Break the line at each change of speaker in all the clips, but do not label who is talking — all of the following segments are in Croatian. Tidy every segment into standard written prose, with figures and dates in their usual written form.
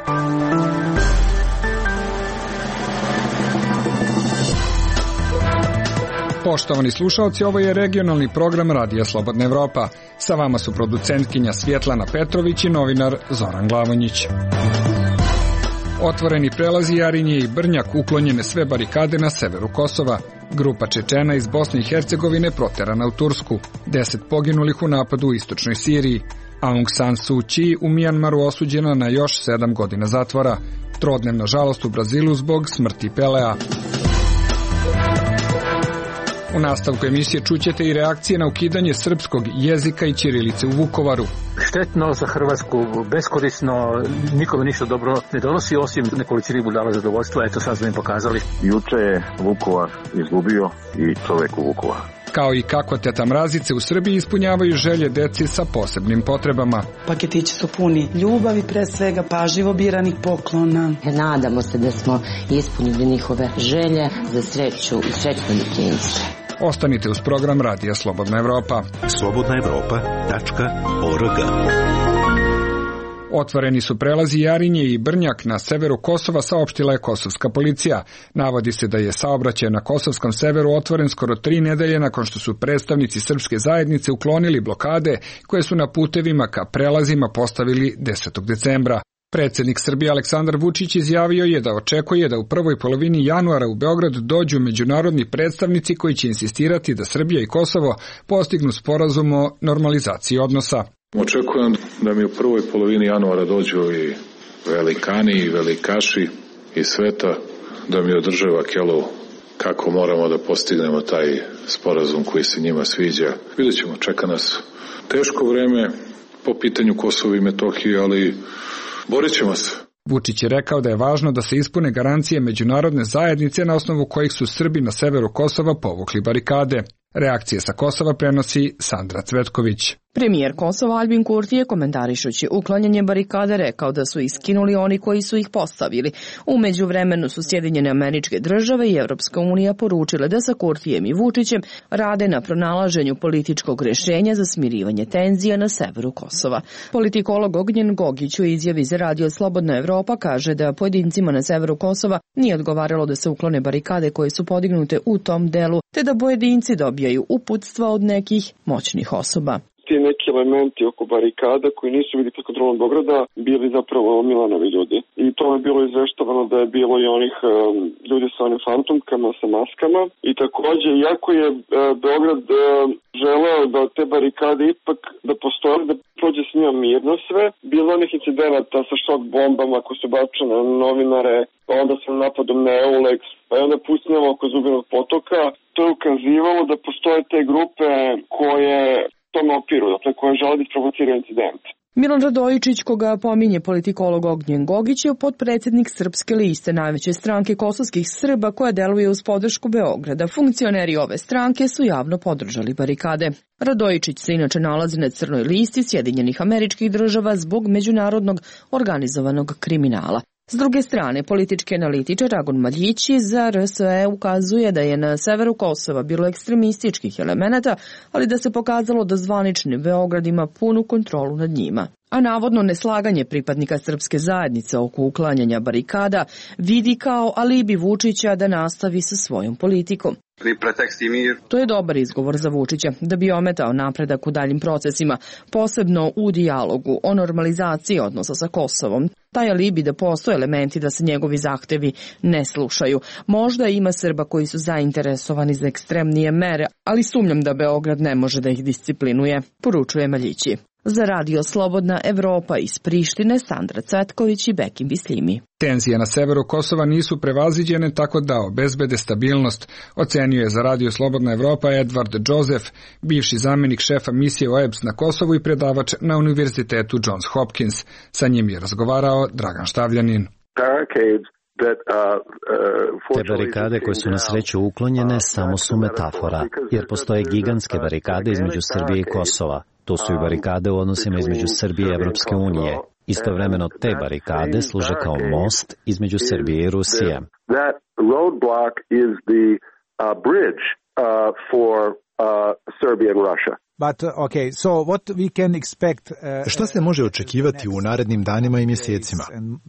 Poštovani slušalci, ovo je regionalni program Radija Slobodna Evropa. Sa vama su producentkinja Svjetlana Petrović i novinar Zoran Glavonjić. Otvoreni prelazi Jarinje i Brnjak, uklonjene sve barikade na severu Kosova. Grupa Čečena iz Bosne i Hercegovine proterana u Tursku. 10 poginulih u napadu u istočnoj Siriji. Aung San Suu Kyi u Mijanmaru osuđena na još 7 godina zatvora. Trodnevna žalost u Brazilu zbog smrti Pelea. U nastavku emisije čućete i reakcije na ukidanje srpskog jezika i ćirilice u Vukovaru.
Štetno za Hrvatsku, beskorisno, nikome ništa dobro ne donosi, osim nekolicini budala zadovoljstva. Eto, sad smo im pokazali.
Juče je Vukovar izgubio i čovek u Vukovaru.
Kao i kako teta Mrazice u Srbiji ispunjavaju želje deci sa posebnim potrebama.
Paketići su puni ljubavi, pre svega pažljivo biranih poklona.
Nadamo se da smo ispunili njihove želje za sreću i srećno djetinjstvo.
Ostanite uz program Radija Slobodna Evropa.
slobodnaevropa.org.
Otvoreni su prelazi Jarinje i Brnjak na severu Kosova, saopštila je kosovska policija. Navodi se da je saobraćaj na kosovskom severu otvoren skoro 3 nedelje nakon što su predstavnici srpske zajednice uklonili blokade koje su na putevima ka prelazima postavili 10. decembra. Predsjednik Srbije Aleksandar Vučić izjavio je da očekuje da u prvoj polovini januara u Beograd dođu međunarodni predstavnici koji će insistirati da Srbija i Kosovo postignu sporazum o normalizaciji odnosa.
Očekujem da mi u prvoj polovini januara dođu i velikani i velikaši iz sveta, da mi održe vakelu kako moramo da postignemo taj sporazum koji se njima sviđa. Vidjet ćemo, čeka nas teško vreme po pitanju Kosova i Metohije, ali borit ćemo se.
Vučić je rekao da je važno da se ispune garancije međunarodne zajednice na osnovu kojih su Srbi na severu Kosova povukli barikade. Reakcije sa Kosova prenosi Sandra Cvetković.
Premijer Kosova Albin Kurti je komentarišući uklanjanje barikade rekao da su iskinuli oni koji su ih postavili. U međuvremenu su Sjedinjene Američke Države i Evropska unija poručile da sa Kurtijem i Vučićem rade na pronalaženju političkog rješenja za smirivanje tenzija na severu Kosova. Politikolog Ognjen Gogić u izjavi za Radio Slobodna Evropa kaže da pojedincima na severu Kosova nije odgovaralo da se uklone barikade koje su podignute u tom delu, te da pojedinci dobijaju uputstva od nekih moćnih osoba.
Ti neki elementi oko barikada koji nisu bili pod kontrolom Beograda bili zapravo Milanovi ljudi. I to je bilo izveštavano da je bilo i onih ljudi sa onim fantomkama, sa maskama. I takođe, iako je Beograd želeo da te barikade ipak da postoje, da prođe s njima mirno sve, bilo onih incidenata sa šok bombama koje su bačene na novinare, pa onda sa napadom na Eulex, pa onda pucnjama oko Zubinog potoka. To je ukazivalo da postoje te grupe koje tome opiru, dakle koje žele da isprovociraju incident.
Milan Radojičić, koga pominje politikolog Ognjen Gogić, je potpredsjednik Srpske liste, najveće stranke kosovskih Srba koja deluje uz podršku Beograda. Funkcioneri ove stranke su javno podržali barikade. Radojičić se inače nalazi na crnoj listi Sjedinjenih Američkih Država zbog međunarodnog organizovanog kriminala. S druge strane, politički analitičar Agon Maljić za RSE ukazuje da je na severu Kosova bilo ekstremističkih elemenata, ali da se pokazalo da zvanični Beograd ima punu kontrolu nad njima. A navodno neslaganje pripadnika srpske zajednice oko uklanjanja barikada vidi kao alibi Vučića da nastavi sa svojom politikom. To je dobar izgovor za Vučića da bi ometao napredak u daljim procesima, posebno u dijalogu o normalizaciji odnosa sa Kosovom. Taj alibi da postoje elementi da se njegovi zahtevi ne slušaju. Možda ima Srba koji su zainteresovani za ekstremnije mere, ali sumnjam da Beograd ne može da ih disciplinuje, poručuje Maljići. Za Radio Slobodna Evropa iz Prištine, Sandra Cvetković i Bekim Bislimi.
Tenzije na severu Kosova nisu prevaziđene tako da obezbede stabilnost, ocenio je za Radio Slobodna Evropa Edward Joseph, bivši zamjenik šefa misije OEBS na Kosovu i predavač na Univerzitetu Johns Hopkins. Sa njim je razgovarao Dragan Štavljanin.
Te barikade koje su na sreću uklonjene samo su metafora, jer postoje gigantske barikade između Srbije i Kosova. To su i barikade u odnosima između Srbije i Evropske unije. Istovremeno te barikade služe kao most između Srbije i Rusije.
Šta se može očekivati u narednim danima i mjesecima?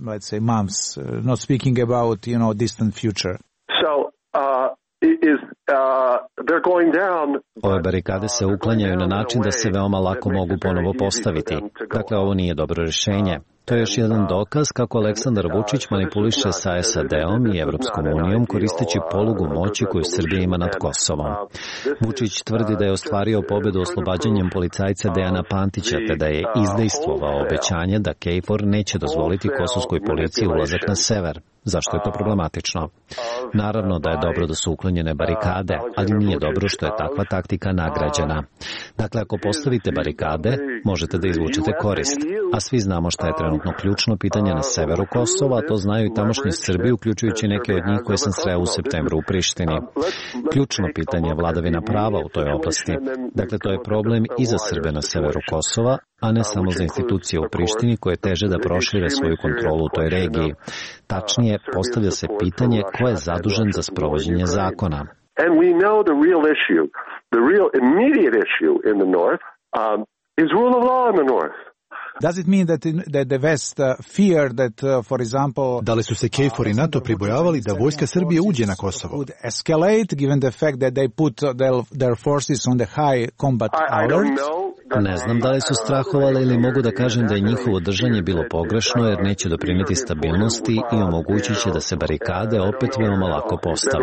Ove barikade se uklanjaju na način da se veoma lako mogu ponovo postaviti. Dakle, ovo nije dobro rješenje. To je još jedan dokaz kako Aleksandar Vučić manipuliše sa SAD-om i Evropskom unijom koristeći polugu moći koju Srbija ima nad Kosovom. Vučić tvrdi da je ostvario pobedu oslobađanjem policajca Dejana Pantića, te da je izdejstvovao obećanje da KFOR neće dozvoliti kosovskoj policiji ulazak na sever. Zašto je to problematično? Naravno da je dobro da su uklonjene barikade, ali nije dobro što je takva taktika nagrađena. Dakle, ako postavite barikade, možete da izvučete korist. A svi znamo šta je trenutno ključno pitanje na severu Kosova, a to znaju i tamošnji Srbi, uključujući neke od njih koje sam sreo u septembru u Prištini. Ključno pitanje je vladavina prava u toj oblasti. Dakle, to je problem i za Srbe na severu Kosova, a ne samo za institucije u Prištini koje teže da prošire svoju kontrolu u toj regiji. Tačnije, postavlja se pitanje ko je zadužen za sprovođenje zakona.
And we know the real issue, the real immediate issue in the north is rule of law in the north.
Does it mean that the West fear that, for example, da li su se KFOR i NATO pribojavali da vojska Srbije uđe na Kosovo? Would escalate given the fact that they put their forces on the high combat alert?
Ne znam da li su strahovali ili mogu da kažem da je njihovo držanje bilo pogrešno jer neće doprinijeti stabilnosti i omogućit će da se barikade opet veoma lako postave.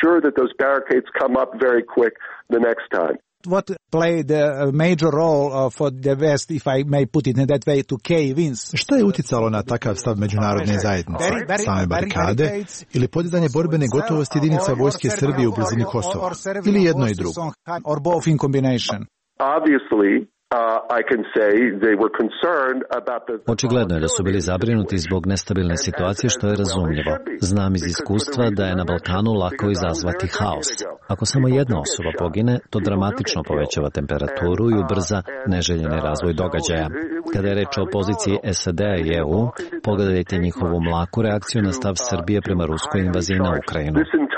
What played a major role for the West, if I may put it in that way, to cave-ins? Što je uticalo na takav stav međunarodne zajednice? Same barikade ili podizanje borbene gotovosti jedinica vojske Srbije u blizini Kosova? Ili jedno i drugo? Or both in combination?
Obviously,
Očigledno je da su bili zabrinuti zbog nestabilne situacije, što je razumljivo. Znam iz iskustva da je na Balkanu lako izazvati haos. Ako samo jedna osoba pogine, to dramatično povećava temperaturu i ubrza neželjeni razvoj događaja. Kada je reč o poziciji SAD-a i EU, pogledajte njihovu mlaku reakciju na stav Srbije prema ruskoj invaziji na Ukrajinu.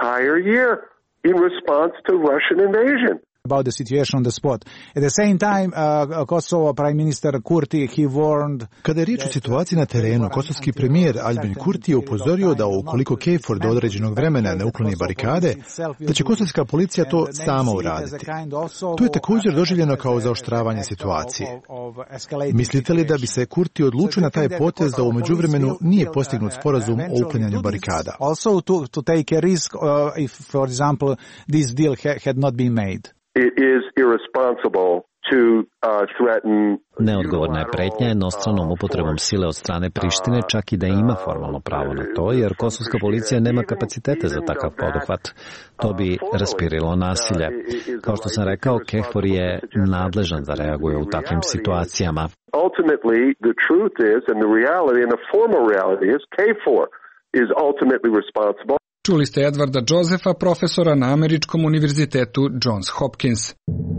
About the situation on the spot. At the same time, Kosovo Prime Minister Kurti, he warned... Kada je riječ o situaciji na terenu, kosovski premijer Albin Kurti je upozorio da ukoliko KFOR do određenog vremena ne ukloni barikade, da će kosovska policija to sama uraditi. To je također doživljeno kao zaoštravanje situacije. Mislite li da bi se Kurti odlučio na taj potez da u međuvremenu nije postignut sporazum o uklanjanju barikada? Also to take a risk if, for example, this deal had not been made.
It is irresponsible to threaten.
Neodgovorna je pretnja jednostranom upotrebom sile od strane Prištine, čak i da ima formalno pravo na to, jer kosovska policija nema kapacitete za takav poduhvat. To bi raspirilo nasilje. Kao što sam rekao, KFOR je nadležan da reaguje u takvim situacijama.
Ultimately, the truth is, and the reality, and the formal reality is, KFOR is ultimately responsible.
Čuli ste Edvarda Josefa, profesora na Američkom univerzitetu Johns Hopkins.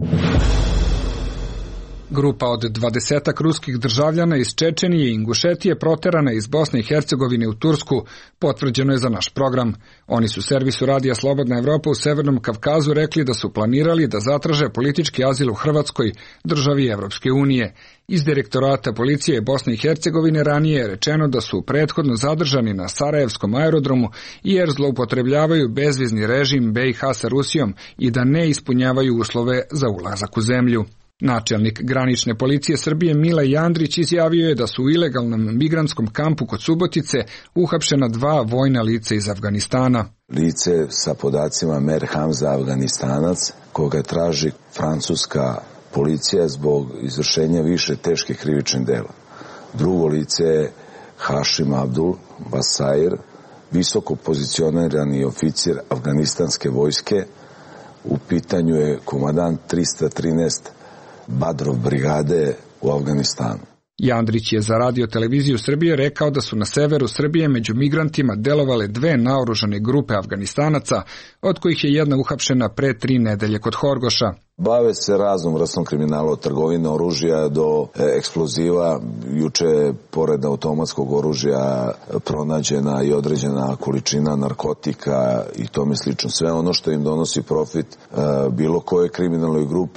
Grupa od 20 ruskih državljana iz Čečenije i Ingušetije proterana iz Bosne i Hercegovine u Tursku, potvrđeno je za naš program. Oni su servisu radija Slobodna Evropa u Severnom Kavkazu rekli da su planirali da zatraže politički azil u Hrvatskoj, državi Evropske unije. Iz direktorata policije Bosne i Hercegovine ranije je rečeno da su prethodno zadržani na Sarajevskom aerodromu jer zloupotrebljavaju bezvizni režim BiH sa Rusijom i da ne ispunjavaju uslove za ulazak u zemlju. Načelnik granične policije Srbije Mile Jandrić izjavio je da su u ilegalnom migrantskom kampu kod Subotice uhapšena 2 vojna lica iz Afganistana.
Lice sa podacima Mer Hamza, Afganistanac, koga traži francuska policija zbog izvršenja više teških krivičnih dela. Drugo lice je Hašim Abdul Basair, visoko pozicionirani oficir afganistanske vojske. U pitanju je komandant 313 Badrov brigade u Afganistanu.
Jandrić je za Radio televiziju Srbije rekao da su na severu Srbije među migrantima delovale 2 naoružane grupe Afganistanaca, od kojih je jedna uhapšena pre 3 nedelje kod Horgoša.
Bave se raznom vrstom kriminala, od trgovine oružja do eksploziva. Juče, pored automatskog oružja, pronađena i određena količina narkotika i tome slično. Sve ono što im donosi profit bilo koje kriminalnoj grupi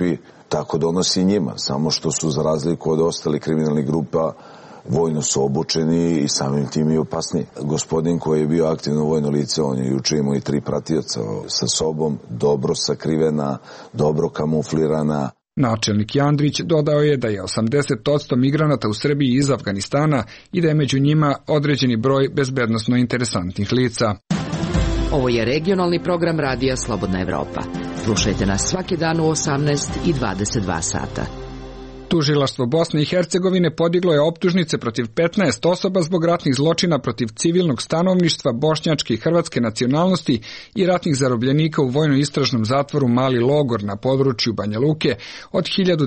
tako donosi njima, samo što su za razliku od ostalih kriminalnih grupa vojno su obučeni i samim tim i opasniji. Gospodin koji je bio aktivno vojno lice, on je juče imao i 3 pratioca sa sobom, dobro sakrivena, dobro kamuflirana.
Načelnik Jandrić dodao je da je 80% migranata u Srbiji iz Afganistana i da je među njima određeni broj bezbednosno interesantnih lica.
Ovo je regionalni program radija Slobodna Evropa. Slušajte nas svaki dan u 18 i 22 sata.
Tužilaštvo Bosne i Hercegovine podiglo je optužnice protiv 15 osoba zbog ratnih zločina protiv civilnog stanovništva bošnjačke i hrvatske nacionalnosti i ratnih zarobljenika u vojno-istražnom zatvoru Mali Logor na području Banja Luke od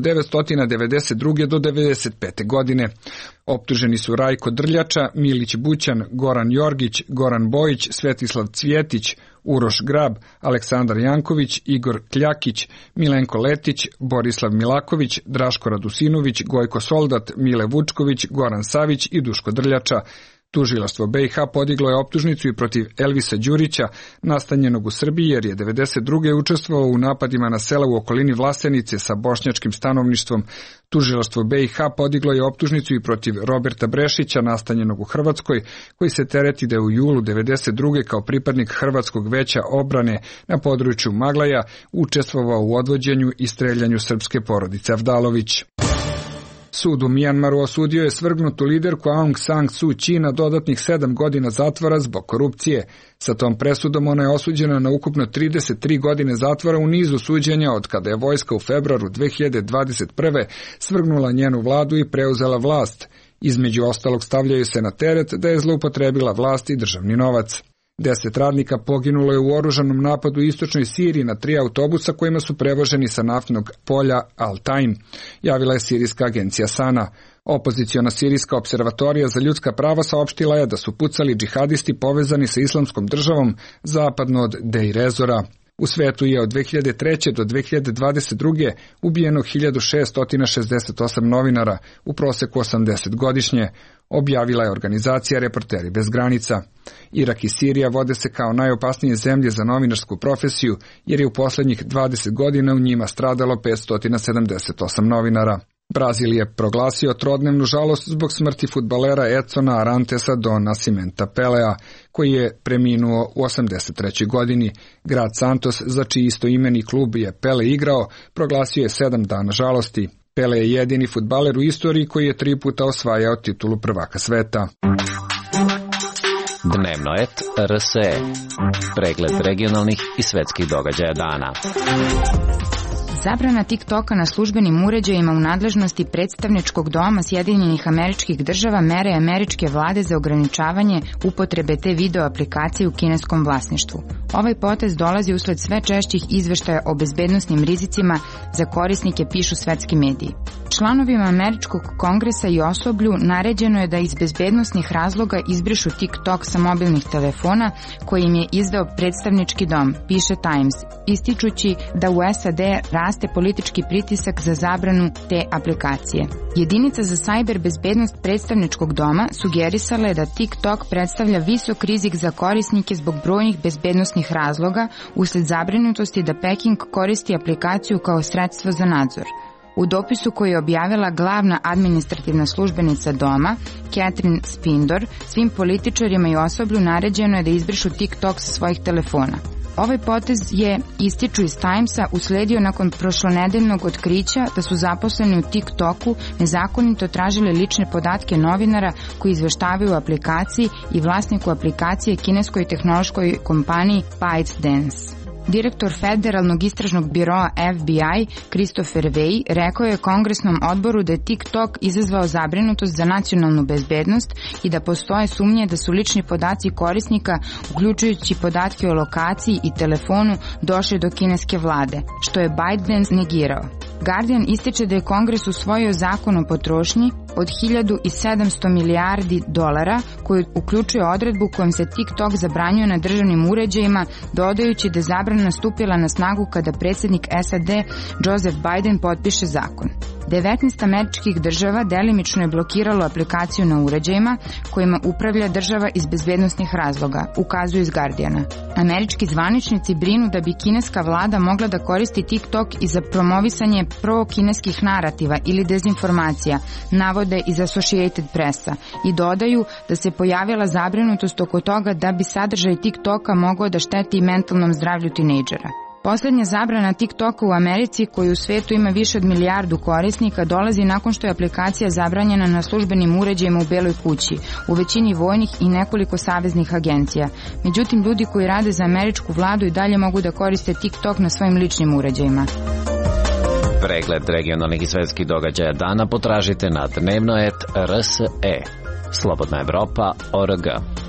1992. do 1995. godine. Optuženi su Rajko Drljača, Milić Bućan, Goran Jorgić, Goran Bojić, Svetislav Cvjetić, Uroš Grab, Aleksandar Janković, Igor Kljakić, Milenko Letić, Borislav Milaković, Draško Radusinović, Gojko Soldat, Mile Vučković, Goran Savić i Duško Drljača. Tužilaštvo BiH podiglo je optužnicu i protiv Elvisa Đurića, nastanjenog u Srbiji jer je 1992. učestvovao u napadima na sela u okolini Vlasenice sa bošnjačkim stanovništvom. Tužilaštvo BiH podiglo je optužnicu i protiv Roberta Brešića, nastanjenog u Hrvatskoj, koji se tereti da je u julu 1992. kao pripadnik Hrvatskog veća obrane na području Maglaja učestvovao u odvođenju i streljanju srpske porodice Avdalović. Sud u Mijanmaru osudio je svrgnutu liderku Aung San Suu Kyi na dodatnih 7 godina zatvora zbog korupcije. Sa tom presudom ona je osuđena na ukupno 33 godine zatvora u nizu suđenja od kada je vojska u februaru 2021. svrgnula njenu vladu i preuzela vlast. Između ostalog stavljaju se na teret da je zloupotrebila vlast i državni novac. 10 radnika poginulo je u oružanom napadu u istočnoj Siriji na 3 autobusa kojima su prevoženi sa naftnog polja Al-Tain, javila je sirijska agencija Sana. Opoziciona sirijska observatorija za ljudska prava saopštila je da su pucali džihadisti povezani sa islamskom državom zapadno od Deir ez-Zora. U svetu je od 2003. do 2022. ubijeno 1668 novinara, u proseku 80 godišnje, objavila je organizacija Reporteri bez granica. Irak i Sirija vode se kao najopasnije zemlje za novinarsku profesiju, jer je u posljednjih 20 godina u njima stradalo 578 novinara. Brazil je proglasio trodnevnu žalost zbog smrti fudbalera Edsona Arantesa do Nascimenta Pelea, koji je preminuo u 83. godini. Grad Santos, za čiji istoimeni klub je Pele igrao, proglasio je 7 dana žalosti. Pele je jedini fudbaler u istoriji koji je 3 puta osvajao titulu prvaka sveta.
Dnevnoet RSE. Pregled regionalnih i svetskih događaja dana.
Zabrana TikToka na službenim uređajima u nadležnosti predstavničkog doma Sjedinjenih Američkih Država mere američke vlade za ograničavanje upotrebe te video aplikacije u kineskom vlasništvu. Ovaj potez dolazi usled sve češćih izveštaja o bezbednosnim rizicima za korisnike, pišu svetski mediji. Članovima Američkog kongresa i osoblju naređeno je da iz bezbednosnih razloga izbrišu TikTok sa mobilnih telefona koji im je izdao predstavnički dom, piše Times, ističući da u SAD raste politički pritisak za zabranu te aplikacije. Jedinica za sajber bezbednost predstavničkog doma sugerisala je da TikTok predstavlja visok rizik za korisnike zbog brojnih bezbednosnih razloga usled zabrinutosti da Peking koristi aplikaciju kao sredstvo za nadzor. U dopisu koji je objavila glavna administrativna službenica doma, Catherine Spindor, svim političarima i osoblju naređeno je da izbrišu TikTok sa svojih telefona. Ovaj potez je, ističu iz Timesa, usledio nakon prošlonedeljnog otkrića da su zaposleni u TikToku nezakonito tražili lične podatke novinara koji izveštavaju o aplikaciji i vlasniku aplikacije kineskoj tehnološkoj kompaniji ByteDance. Direktor Federalnog istražnog biroa FBI, Christopher Wray, rekao je Kongresnom odboru da je TikTok izazvao zabrinutost za nacionalnu bezbednost i da postoje sumnje da su lični podaci korisnika, uključujući podatke o lokaciji i telefonu, došli do kineske vlade, što je ByteDance negirao. Guardian ističe da je Kongres usvojio zakon o potrošnji od 1700 milijardi dolara, koji uključuje odredbu kojom se TikTok zabranjuje na državnim uređajima, dodajući da je zabrana stupila na snagu kada predsjednik SAD Joseph Biden potpiše zakon. 19 američkih država delimično je blokiralo aplikaciju na uređajima kojima upravlja država iz bezbednosnih razloga, ukazuju iz Guardiana. Američki zvaničnici brinu da bi kineska vlada mogla da koristi TikTok i za promovisanje pro-kineskih narativa ili dezinformacija, navode iz Associated Pressa, i dodaju da se pojavila zabrinutost oko toga da bi sadržaj TikToka mogao da šteti mentalnom zdravlju tinejdžera. Poslednja zabrana TikToka u Americi, koji u svetu ima više od 1 milijardu korisnika, dolazi nakon što je aplikacija zabranjena na službenim uređajima u Beloj kući, u većini vojnih i nekoliko saveznih agencija. Međutim, ljudi koji rade za američku vladu i dalje mogu da koriste TikTok na svojim ličnim uređajima.
Pregled regionalnih i svetskih događaja dana potražite na dnevno.rs.e. Slobodna Evropa.org.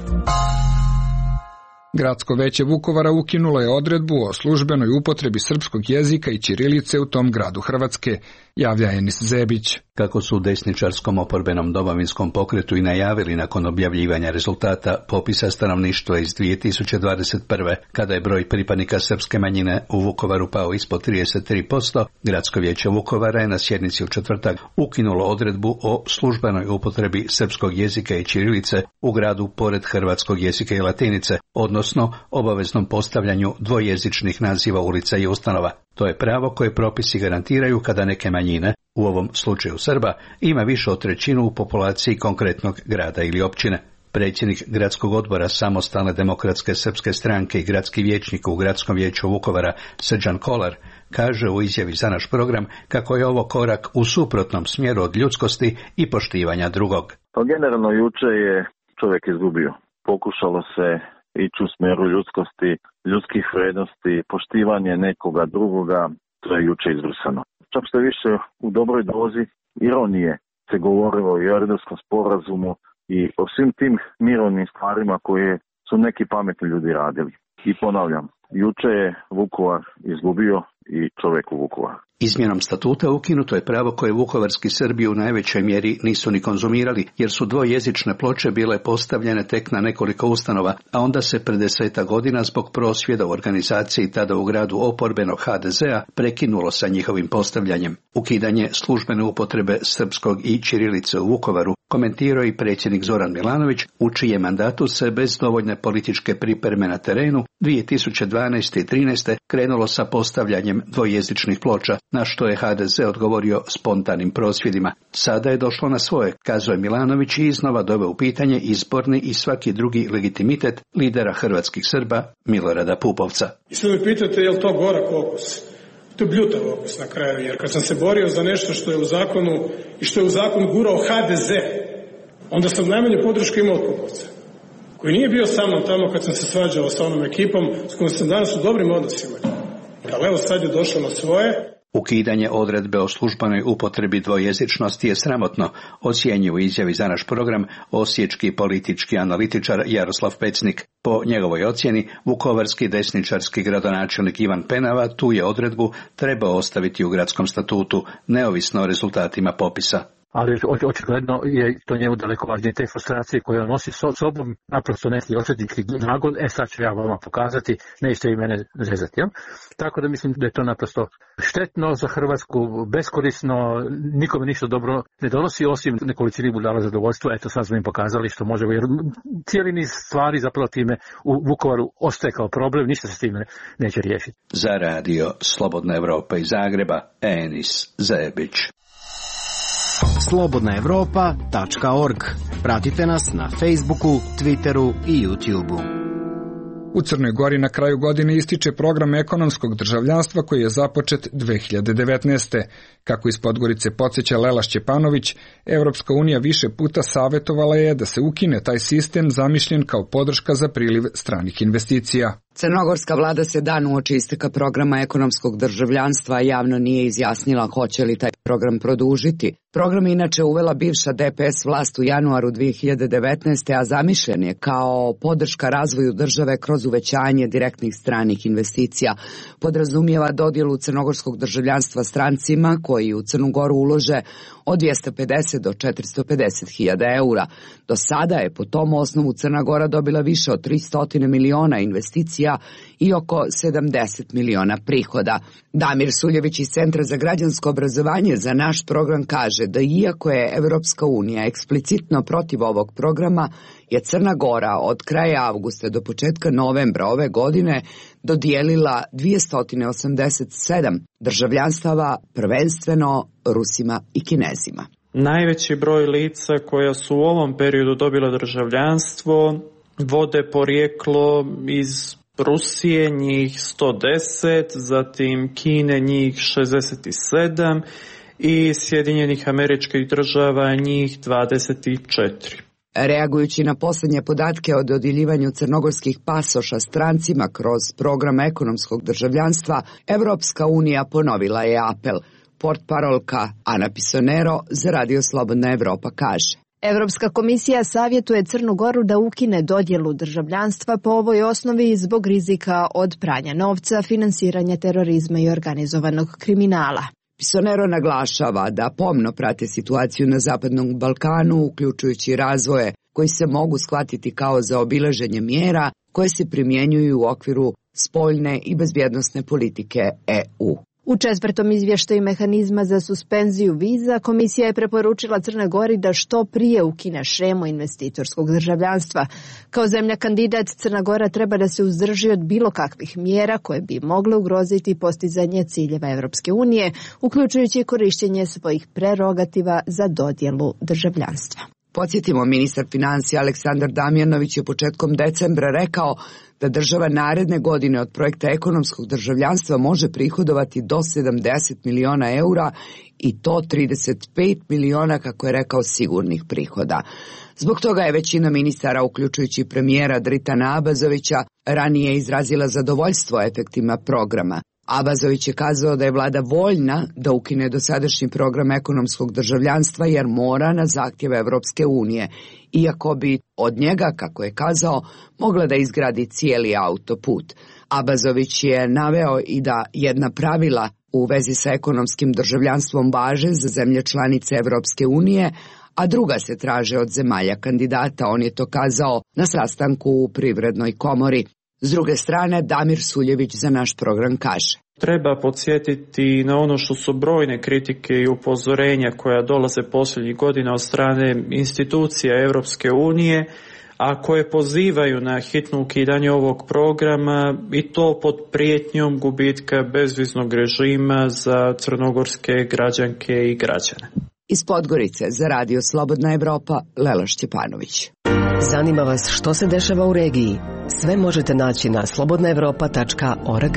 Gradsko veće Vukovara ukinulo je odredbu o službenoj upotrebi srpskog jezika i ćirilice u tom gradu Hrvatske, javlja Enis Zebić.
Kako su u desničarskom oporbenom domovinskom pokretu i najavili nakon objavljivanja rezultata popisa stanovništva iz 2021. kada je broj pripadnika srpske manjine u Vukovaru pao ispod 33%, Gradsko vijeće Vukovara je na sjednici u četvrtak ukinulo odredbu o službenoj upotrebi srpskog jezika i ćirilice u gradu pored hrvatskog jezika i latinice, odnosno obaveznom postavljanju dvojezičnih naziva ulica i ustanova. To je pravo koje propisi garantiraju kada neke manjine, u ovom slučaju Srba, ima više od trećinu u populaciji konkretnog grada ili općine. Predsjednik gradskog odbora Samostalne demokratske srpske stranke i gradski vijećnik u Gradskom vijeću Vukovara Srđan Kolar kaže u izjavi za naš program kako je ovo korak u suprotnom smjeru od ljudskosti i poštivanja drugog.
Pa generalno juče je čovjek izgubio. Pokušalo se ići u smjeru ljudskosti, ljudskih vrijednosti, poštivanje nekoga drugoga, to je juče izbrisano. Čak što više u dobroj dozi ironije se govorilo i o Erdelskom sporazumu i o svim tim mirovnim stvarima koje su neki pametni ljudi radili. I ponavljam, juče je Vukovar izgubio i čovjek u Vukovaru.
Izmjenom statuta ukinuto je pravo koje vukovarski Srbi u najvećoj mjeri nisu ni konzumirali, jer su dvojezične ploče bile postavljene tek na nekoliko ustanova, a onda se pred 10 godina zbog prosvjeda u organizaciji tada u gradu oporbenog HDZ-a prekinulo sa njihovim postavljanjem. Ukidanje službene upotrebe srpskog i ćirilice u Vukovaru komentirao i predsjednik Zoran Milanović, u čijem mandatu se bez dovoljne političke pripreme na terenu 2012. i 2013. krenulo sa postavljanjem dvojezičnih ploča, na što je HDZ odgovorio spontanim prosvjedima. Sada je došlo na svoje, kazuje Milanović, i iznova doveo u pitanje izborni i svaki drugi legitimitet lidera hrvatskih Srba Milorada Pupovca.
I sad me pitate je li to gorak okus? To je bljutav okus na kraju, jer kad sam se borio za nešto što je u zakonu i što je u zakon gurao HDZ, onda sam najmanje podrške imao od Pupovca, koji nije bio sa mnom tamo kad sam se svađao sa onom ekipom s kojom sam danas u dobrim odnosima. Ali evo sad je došlo na svoje.
Ukidanje odredbe o službenoj upotrebi dvojezičnosti je sramotno, ocjenjuje u izjavi za naš program osječki politički analitičar Jaroslav Pecnik. Po njegovoj ocjeni, vukovarski desničarski gradonačelnik Ivan Penava tu je odredbu trebao ostaviti u gradskom statutu, neovisno o rezultatima popisa.
Ali očigledno je to njemu daleko važnije, te frustracije koje on nosi s sobom, naprosto neki osvetnički nagon, sad ću ja vama pokazati, nećete i mene zezati. Ja? Tako da mislim da je to naprosto štetno za Hrvatsku, beskorisno, nikome ništa dobro ne donosi, osim nekolicini budala zadovoljstva. Eto sad smo im pokazali što možemo, jer cijeli niz stvari zapravo time u Vukovaru ostaje kao problem, ništa se s time neće riješiti.
Za radio Slobodna Evropa iz Zagreba, Enis Zebić.
slobodnaevropa.org. Pratite nas na Facebooku, Twitteru i YouTubeu.
U Crnoj Gori na kraju godine ističe program ekonomskog državljanstva koji je započet 2019. Kako iz Podgorice podsjeća Lela Šćepanović, Evropska unija više puta savjetovala je da se ukine taj sistem zamišljen kao podrška za priliv stranih investicija.
Crnogorska vlada se dan uoči isteka programa ekonomskog državljanstva javno nije izjasnila hoće li taj program produžiti. Program je inače uvela bivša DPS vlast u januaru 2019. a zamišljen je kao podrška razvoju države kroz uvećanje direktnih stranih investicija. Podrazumijeva dodjelu crnogorskog državljanstva strancima koji u Crnu Goru ulože od 250 do 450.000 eura. Do sada je po tom osnovu Crna Gora dobila više od 300 miliona investicija investicija i oko 70 miliona prihoda. Damir Suljević iz Centra za građansko obrazovanje za naš program kaže da iako je Evropska unija eksplicitno protiv ovog programa, je Crna Gora od kraja avgusta do početka novembra ove godine dodijelila 287 državljanstava, prvenstveno Rusima i Kinezima.
Najveći broj lica koja su u ovom periodu dobila državljanstvo vode porijeklo iz Rusije, njih 110, zatim Kine, njih 67 i Sjedinjenih Američkih Država, njih 24.
Reagujući na posljednje podatke o dodjeljivanju crnogorskih pasoša strancima kroz program ekonomskog državljanstva, Evropska unija ponovila je apel. Portparolka Ana Pisonero za Radio Slobodna Evropa kaže:
Evropska komisija savjetuje Crnu Goru da ukine dodjelu državljanstva po ovoj osnovi zbog rizika od pranja novca, finansiranja terorizma i organizovanog kriminala.
Pisonero naglašava da pomno prate situaciju na Zapadnom Balkanu, uključujući razvoje koji se mogu shvatiti kao zaobilaženje mjera koje se primjenjuju u okviru spoljne i bezbjednosne politike EU.
U 4. izvještaju mehanizma za suspenziju viza, komisija je preporučila Crnoj Gori da što prije ukine šemu investitorskog državljanstva. Kao zemlja kandidat, Crna Gora treba da se uzdrži od bilo kakvih mjera koje bi mogle ugroziti postizanje ciljeva Evropske unije, uključujući korištenje svojih prerogativa za dodjelu državljanstva.
Podsjetimo, ministar financija Aleksandar Damjanović je početkom decembra rekao da država naredne godine od projekta ekonomskog državljanstva može prihodovati do 70 miliona eura i to 35 miliona, kako je rekao, sigurnih prihoda. Zbog toga je većina ministara, uključujući premijera Dritana Abazovića, ranije izrazila zadovoljstvo efektima programa. Abazović je kazao da je vlada voljna da ukine dosadašnji program ekonomskog državljanstva jer mora na zahtjeve Evropske unije, iako bi od njega, kako je kazao, mogla da izgradi cijeli autoput. Abazović je naveo i da jedna pravila u vezi sa ekonomskim državljanstvom važe za zemlje članice Evropske unije, a druga se traže od zemalja kandidata. On je to kazao na sastanku u Privrednoj komori. S druge strane, Damir Suljević za naš program kaže:
Treba podsjetiti na ono što su brojne kritike i upozorenja koja dolaze posljednjih godina od strane institucija Europske unije, a koje pozivaju na hitno ukidanje ovog programa i to pod prijetnjom gubitka bezviznog režima za crnogorske građanke i građane.
Iz Podgorice za Radio Slobodna Evropa, Lela Šćepanović.
Zanima vas što se dešava u regiji? Sve možete naći na slobodnaevropa.org.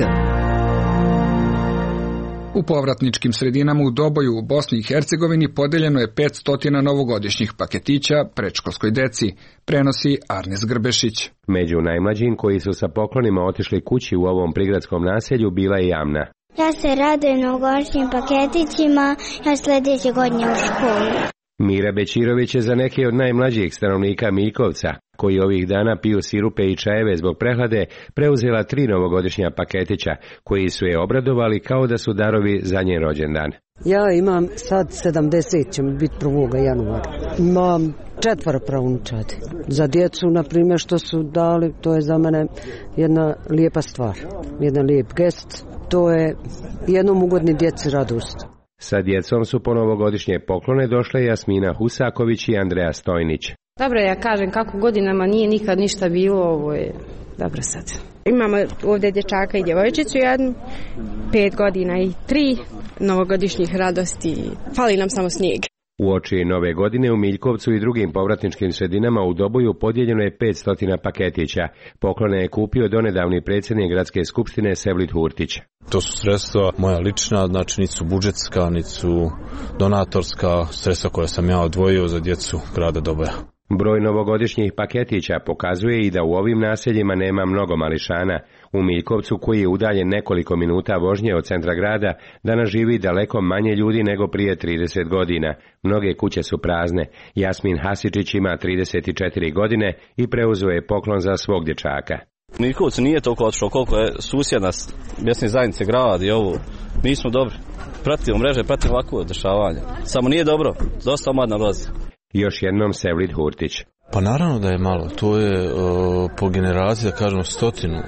U povratničkim sredinama u Doboju u Bosni i Hercegovini podeljeno je 500 novogodišnjih paketića predškolskoj deci, prenosi Arnes Grbešić.
Među najmlađim koji su sa poklonima otišli kući u ovom prigradskom naselju bila je Jamna.
Ja se radujem novogodišnjim paketićima, ja sljedeće godine u školu.
Mira Bećirović je za neke od najmlađih stanovnika Miljkovca, koji ovih dana piju sirupe i čajeve zbog prehlade, preuzela 3 novogodišnja paketića, koji su je obradovali kao da su darovi za njen rođendan.
Ja imam sad 70, će mi biti 1. januara. Imam 4 praunčadi. Za djecu, na primjer, što su dali, to je za mene jedna lijepa stvar, jedan lijep gest, to je jednom ugodni djeci radost.
Sa djecom su po novogodišnje poklone došle Jasmina Husaković i Andreja Stojnić.
Dobro, ja kažem, kako godinama nije nikad ništa bilo, ovo je dobro sad. Imamo ovdje dječaka i djevojčicu jednu, 5 godina i 3 novogodišnjih radosti, fali nam samo snijeg.
Uoči nove godine u Miljkovcu i drugim povratničkim sredinama u Doboju podijeljeno je 500 paketića. Poklone je kupio donedavni predsjednik gradske skupštine Sevlit Hurtić.
To su sredstva moja lična, znači niti su budžetska, niti su donatorska, sredstva koja sam ja odvojio za djecu grada Doboja.
Broj novogodišnjih paketića pokazuje i da u ovim naseljima nema mnogo mališana. U Miljkovcu, koji je udaljen nekoliko minuta vožnje od centra grada, danas živi daleko manje ljudi nego prije 30 godina. Mnoge kuće su prazne. Jasmin Hasičić ima 34 godine i preuzeo je poklon za svog dječaka.
Miljkovcu nije toliko otišlo koliko je susjedna mjesne zajednice grad i ovo. Mi smo dobri. Pratimo mreže, pratimo ovakvo dešavanje. Samo nije dobro. Dosta omladna vlaza.
Još jednom Sevlit Hurtić.
Pa naravno da je malo. To je po generaciji, da kažemo, 100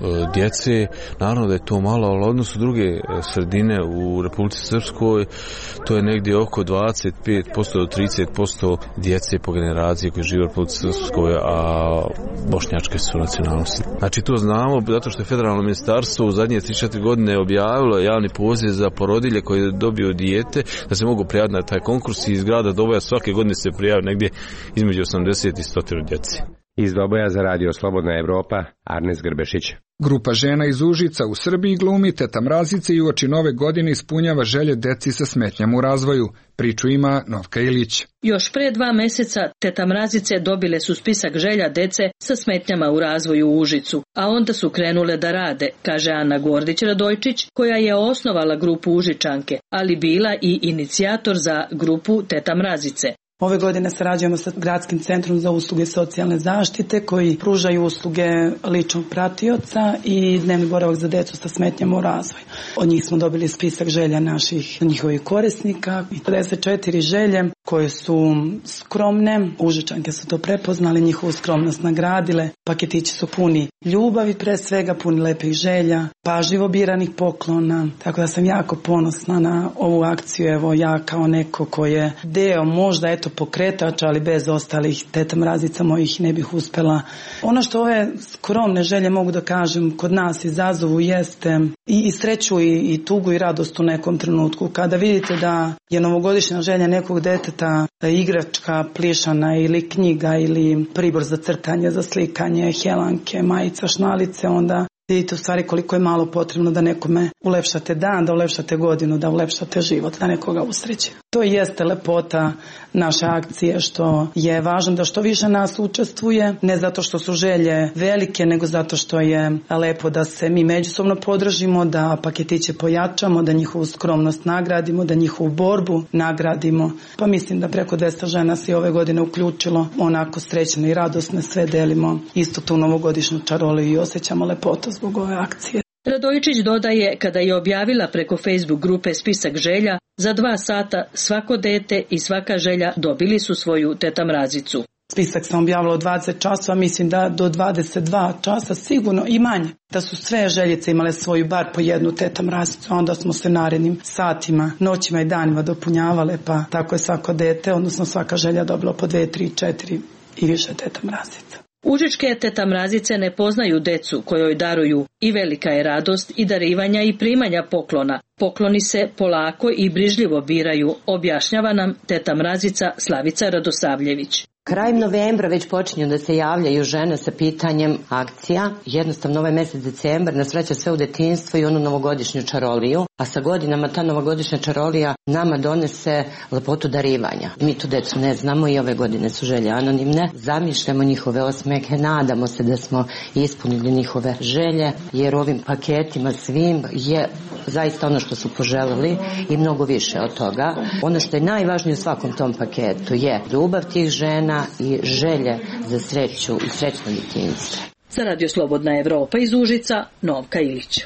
djece. Naravno da je to malo, ali odnosno druge sredine u Republici Srpskoj to je negdje oko 25% do 30% djece po generaciji koji žive u Republici Srpskoj, a bošnjačke su nacionalnosti. Znači to znamo zato što je federalno ministarstvo u zadnje 3-4 godine objavilo javni poziv za porodilje koje dobiju dijete da se mogu prijaviti na taj konkurs i iz grada Doboja svake godine se prijavi negdje između 80 i 100 djece.
Iz Doboja za Radio Slobodna Evropa, Arnes Grbešić.
Grupa žena iz Užica u Srbiji glumi Teta Mrazica i uoči nove godine ispunjava želje deci sa smetnjama u razvoju. Priču ima Novka Ilić.
Još pre 2 meseca Teta Mrazice dobile su spisak želja dece sa smetnjama u razvoju u Užicu, a onda su krenule da rade, kaže Ana Gordić-Radojčić, koja je osnovala grupu Užičanke, ali bila i inicijator za grupu Teta Mrazice.
Ove godine sarađujemo sa Gradskim centrom za usluge socijalne zaštite koji pružaju usluge ličnog pratioca i dnevni boravak za decu sa smetnjama u razvoju. Od njih smo dobili spisak želja njihovih korisnika i 54 želje koje su skromne. Užičanke su to prepoznali, njihovu skromnost nagradile. Paketići su puni ljubavi, pre svega puni lepih želja, pažljivo biranih poklona. Tako da sam jako ponosna na ovu akciju. Evo ja kao neko ko je deo možda pokretač, ali bez ostalih Teta Mrazica mojih ne bih uspela. Ono što ove skromne želje mogu da kažem kod nas izazovu jeste i sreću i tugu i radost u nekom trenutku. Kada vidite da je novogodišnja želja nekog deteta igračka, plišana ili knjiga ili pribor za crtanje, za slikanje, helanke, majica, šnalice, onda vidite u stvari koliko je malo potrebno da nekome ulepšate dan, da ulepšate godinu, da ulepšate život, da nekoga usreće. To jeste lepota naše akcije, što je važno da što više nas učestvuje, ne zato što su želje velike, nego zato što je lepo da se mi međusobno podržimo, da paketiće pojačamo, da njihovu skromnost nagradimo, da njihovu borbu nagradimo. Pa mislim da preko 200 žena se ove godine uključilo, onako srećne i radosne, sve delimo isto tu novogodišnju čaroliju i osjećamo lepotu zbog ove akcije.
Radojčić dodaje, kada je objavila preko Facebook grupe spisak želja, za 2 sata svako dete i svaka želja dobili su svoju Teta Mrazicu.
Spisak sam objavila u 20 časova, mislim da do 22 časa sigurno i manje. Da su sve željice imale svoju bar po jednu Teta Mrazicu, onda smo se narednim satima, noćima i danima dopunjavale, pa tako je svako dete, odnosno svaka želja dobila po 2, 3, 4 i više Teta Mrazica.
Užičke Teta Mrazice ne poznaju decu kojoj daruju i velika je radost i darivanja i primanja poklona. Pokloni se polako i brižljivo biraju, objašnjava nam Teta Mrazica Slavica Radosavljević.
Krajem novembra već počinju da se javljaju žene sa pitanjem akcija. Jednostavno ovaj mjesec decembar nas vraća sve u detinjstvo i onu novogodišnju čaroliju, a sa godinama ta novogodišnja čarolija nama donese lepotu darivanja. Mi tu decu ne znamo i ove godine su želje anonimne. Zamišljamo njihove osmehe, nadamo se da smo ispunili njihove želje, jer ovim paketima svim je zaista ono što su poželjeli i mnogo više od toga. Ono što je najvažnije u svakom tom paketu je ljubav tih žena i želje za sreću i srećno djetinjstvo.
Za Radio Slobodna Evropa iz Užica, Novka Ilić.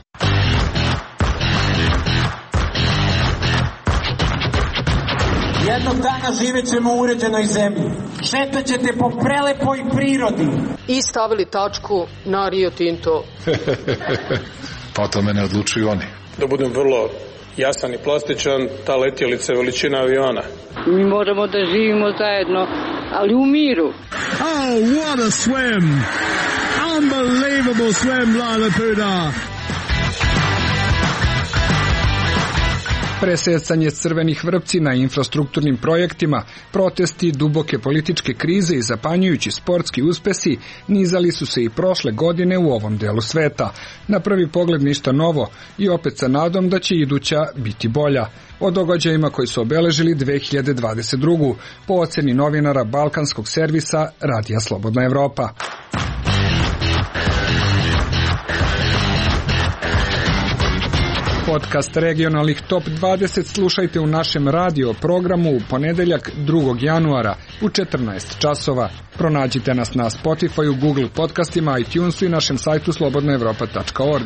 Jednog dana živjet ćemo u uređenoj zemlji. Šetat ćete po prelepoj prirodi.
I stavili tačku na Rio Tinto.
Pa o tome ne odlučuju oni.
Da budem vrlo jasan i plastičan, ta letjelica je veličina aviona.
Mi moramo da živimo zajedno, ali u miru.
Oh, what a swim! Unbelievable swim, Lala Puda!
Presecanje crvenih vrpci na infrastrukturnim projektima, protesti, duboke političke krize i zapanjujući sportski uspesi nizali su se i prošle godine u ovom delu sveta. Na prvi pogled ništa novo i opet sa nadom da će iduća biti bolja. O događajima koji su obeležili 2022. po oceni novinara balkanskog servisa Radija Slobodna Evropa. Podcast regionalnih Top 20 slušajte u našem radio programu u ponedeljak 2. januara u 14 časova. Pronađite nas na Spotify, Google podcastima, iTunesu i našem sajtu slobodnaevropa.org.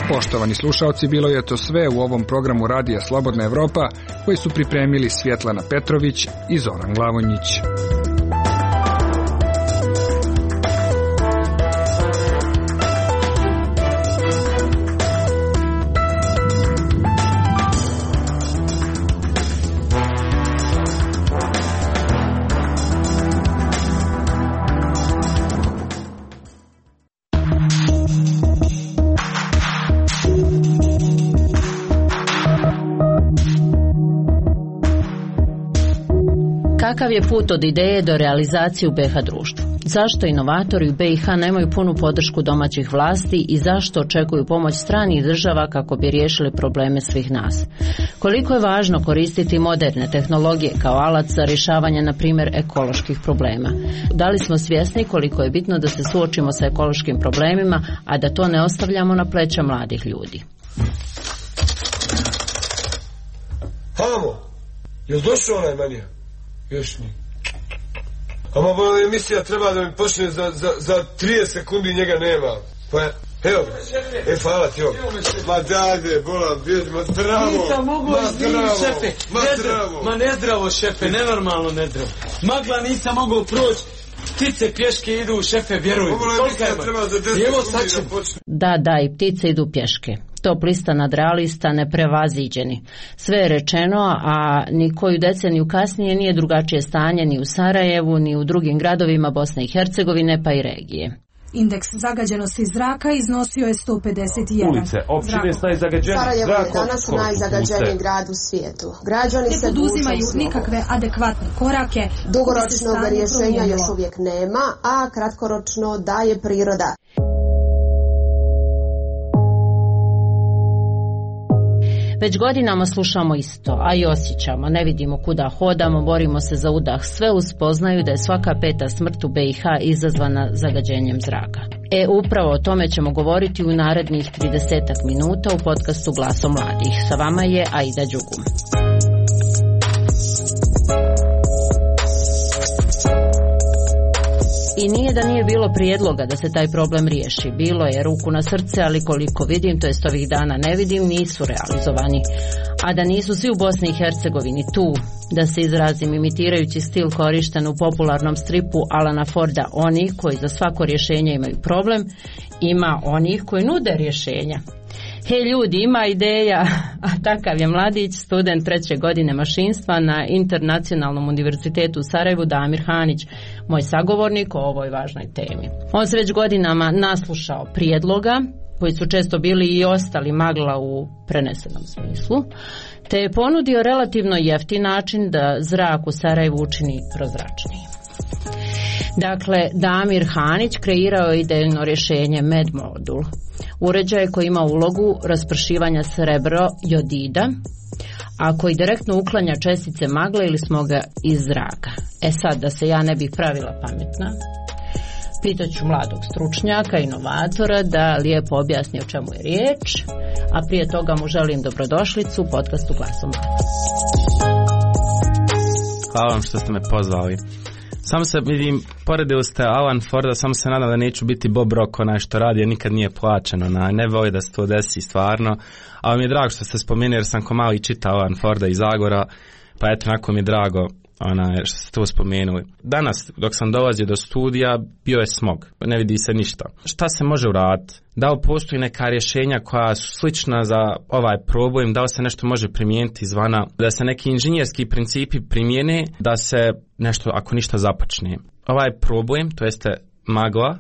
Poštovani slušaoci, bilo je to sve u ovom programu Radija Slobodna Evropa koji su pripremili Svjetlana Petrović i Zoran Glavonjić.
Kakav je put od ideje do realizacije u BiH društvu? Zašto inovatori u BiH nemaju punu podršku domaćih vlasti i zašto očekuju pomoć stranih država kako bi riješili probleme svih nas? Koliko je važno koristiti moderne tehnologije kao alat za rješavanje, na primjer, ekoloških problema? Da li smo svjesni koliko je bitno da se suočimo sa ekološkim problemima, a da to ne ostavljamo na pleća mladih ljudi?
Hamo, jel došao onaj manija? Još nije. Ama ova emisija treba da mi počne za 30 sekundi, njega nema. Pa evo ga. Hvala ti ovo. Ma dade, bolam, ma zdravo.
Nisam mogu šefe. Ma nezdravo, šefe, nenormalno nezdravo. Magla nisam mogao proći. Ptice pješke idu, šefe, vjeruj.
Da, i ptice idu pješke. Top lista nadrealista neprevaziđeni. Sve je rečeno, a ni koju deceniju kasnije nije drugačije stanje ni u Sarajevu, ni u drugim gradovima Bosne i Hercegovine, pa i regije.
Indeks zagađenosti zraka iznosio je 151.
Ulice, općine staje zagađeni.
Sarajevo je danas najzagađeniji grad u svijetu. Građani se
poduzimaju nikakve adekvatne korake.
Dugoročnog rješenja još uvijek nema, a kratkoročno daje priroda.
Već godinama slušamo isto, a i osjećamo, ne vidimo kuda hodamo, borimo se za udah, sve uz spoznaju da je svaka 5. smrt u BiH izazvana zagađenjem zraka. Upravo o tome ćemo govoriti u narednih 30 minuta u podcastu Glasom mladih. Sa vama je Aida Đugum. I nije da nije bilo prijedloga da se taj problem riješi. Bilo je, ruku na srce, ali koliko vidim, to jest ovih dana ne vidim, nisu realizovani. A da nisu svi u Bosni i Hercegovini tu, da se izrazim imitirajući stil korišten u popularnom stripu Alana Forda, oni koji za svako rješenje imaju problem, ima onih koji nude rješenja. Hej ljudi, ima ideja, a takav je mladić, student 3. godine mašinstva na Internacionalnom univerzitetu u Sarajevu, Damir Hanić, moj sagovornik o ovoj važnoj temi. On se već godinama naslušao prijedloga, koji su često bili i ostali magla u prenesenom smislu, te je ponudio relativno jeftin način da zrak u Sarajevu učini prozračniji. Dakle, Damir Hanić kreirao je idejno rješenje Med Modul, uređaj koji ima ulogu raspršivanja srebro-jodida, a koji direktno uklanja čestice magle ili smoga iz zraka. Sad, da se ja ne bih pravila pametna, pitat ću mladog stručnjaka, inovatora, da lijepo objasni o čemu je riječ, a prije toga mu želim dobrodošlicu u podcastu Glasom mladih.
Hvala vam što ste me pozvali. Samo se, vidim, poredili ste Alan Forda, samo se nadam da neću biti Bob Rock, onaj što radi, jer nikad nije plaćeno, ne voli da se to desi stvarno, ali mi je drago što ste spomenuli, jer sam ko mali čitao Alan Forda iz Zagora, pa eto, onako mi je drago što ste to spomenuli. Danas, dok sam dolazio do studija, bio je smog, ne vidi se ništa. Šta se može uraditi? Da li postoji neka rješenja koja su slična za ovaj problem, da li se nešto može primijeniti izvana, da se neki inženjerski principi primijene, da se nešto, ako ništa, započne. Ovaj problem, to jeste magla,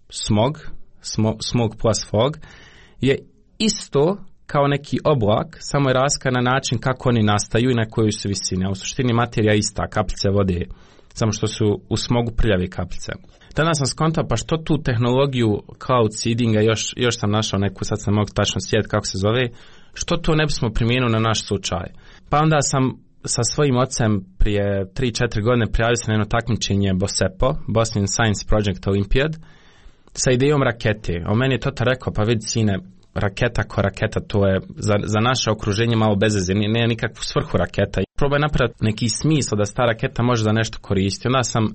smog plus fog, je isto kao neki oblak, samo je raska na način kako oni nastaju i na kojoj su visine. U suštini materija ista, kapljice vode, samo što su u smogu prljave kapljice. Danas sam skontao, pa što tu tehnologiju cloud seedinga, još sam našao neku, sad sam mogu tačno sjetiti kako se zove, što to ne bismo primijenili na naš slučaj. Pa onda sam sa svojim ocem prije 3-4 godine prijavio se na jedno takmičenje BOSEPO, Bosnian Science Project Olympiad, sa idejom rakete. O meni je to rekao, pa vidi sine, raketa ko raketa, to je za naše okruženje malo bezveze, nema nikakvu svrhu raketa. Probaj napraviti neki smisao da ta raketa može da nešto koristi. Onda sam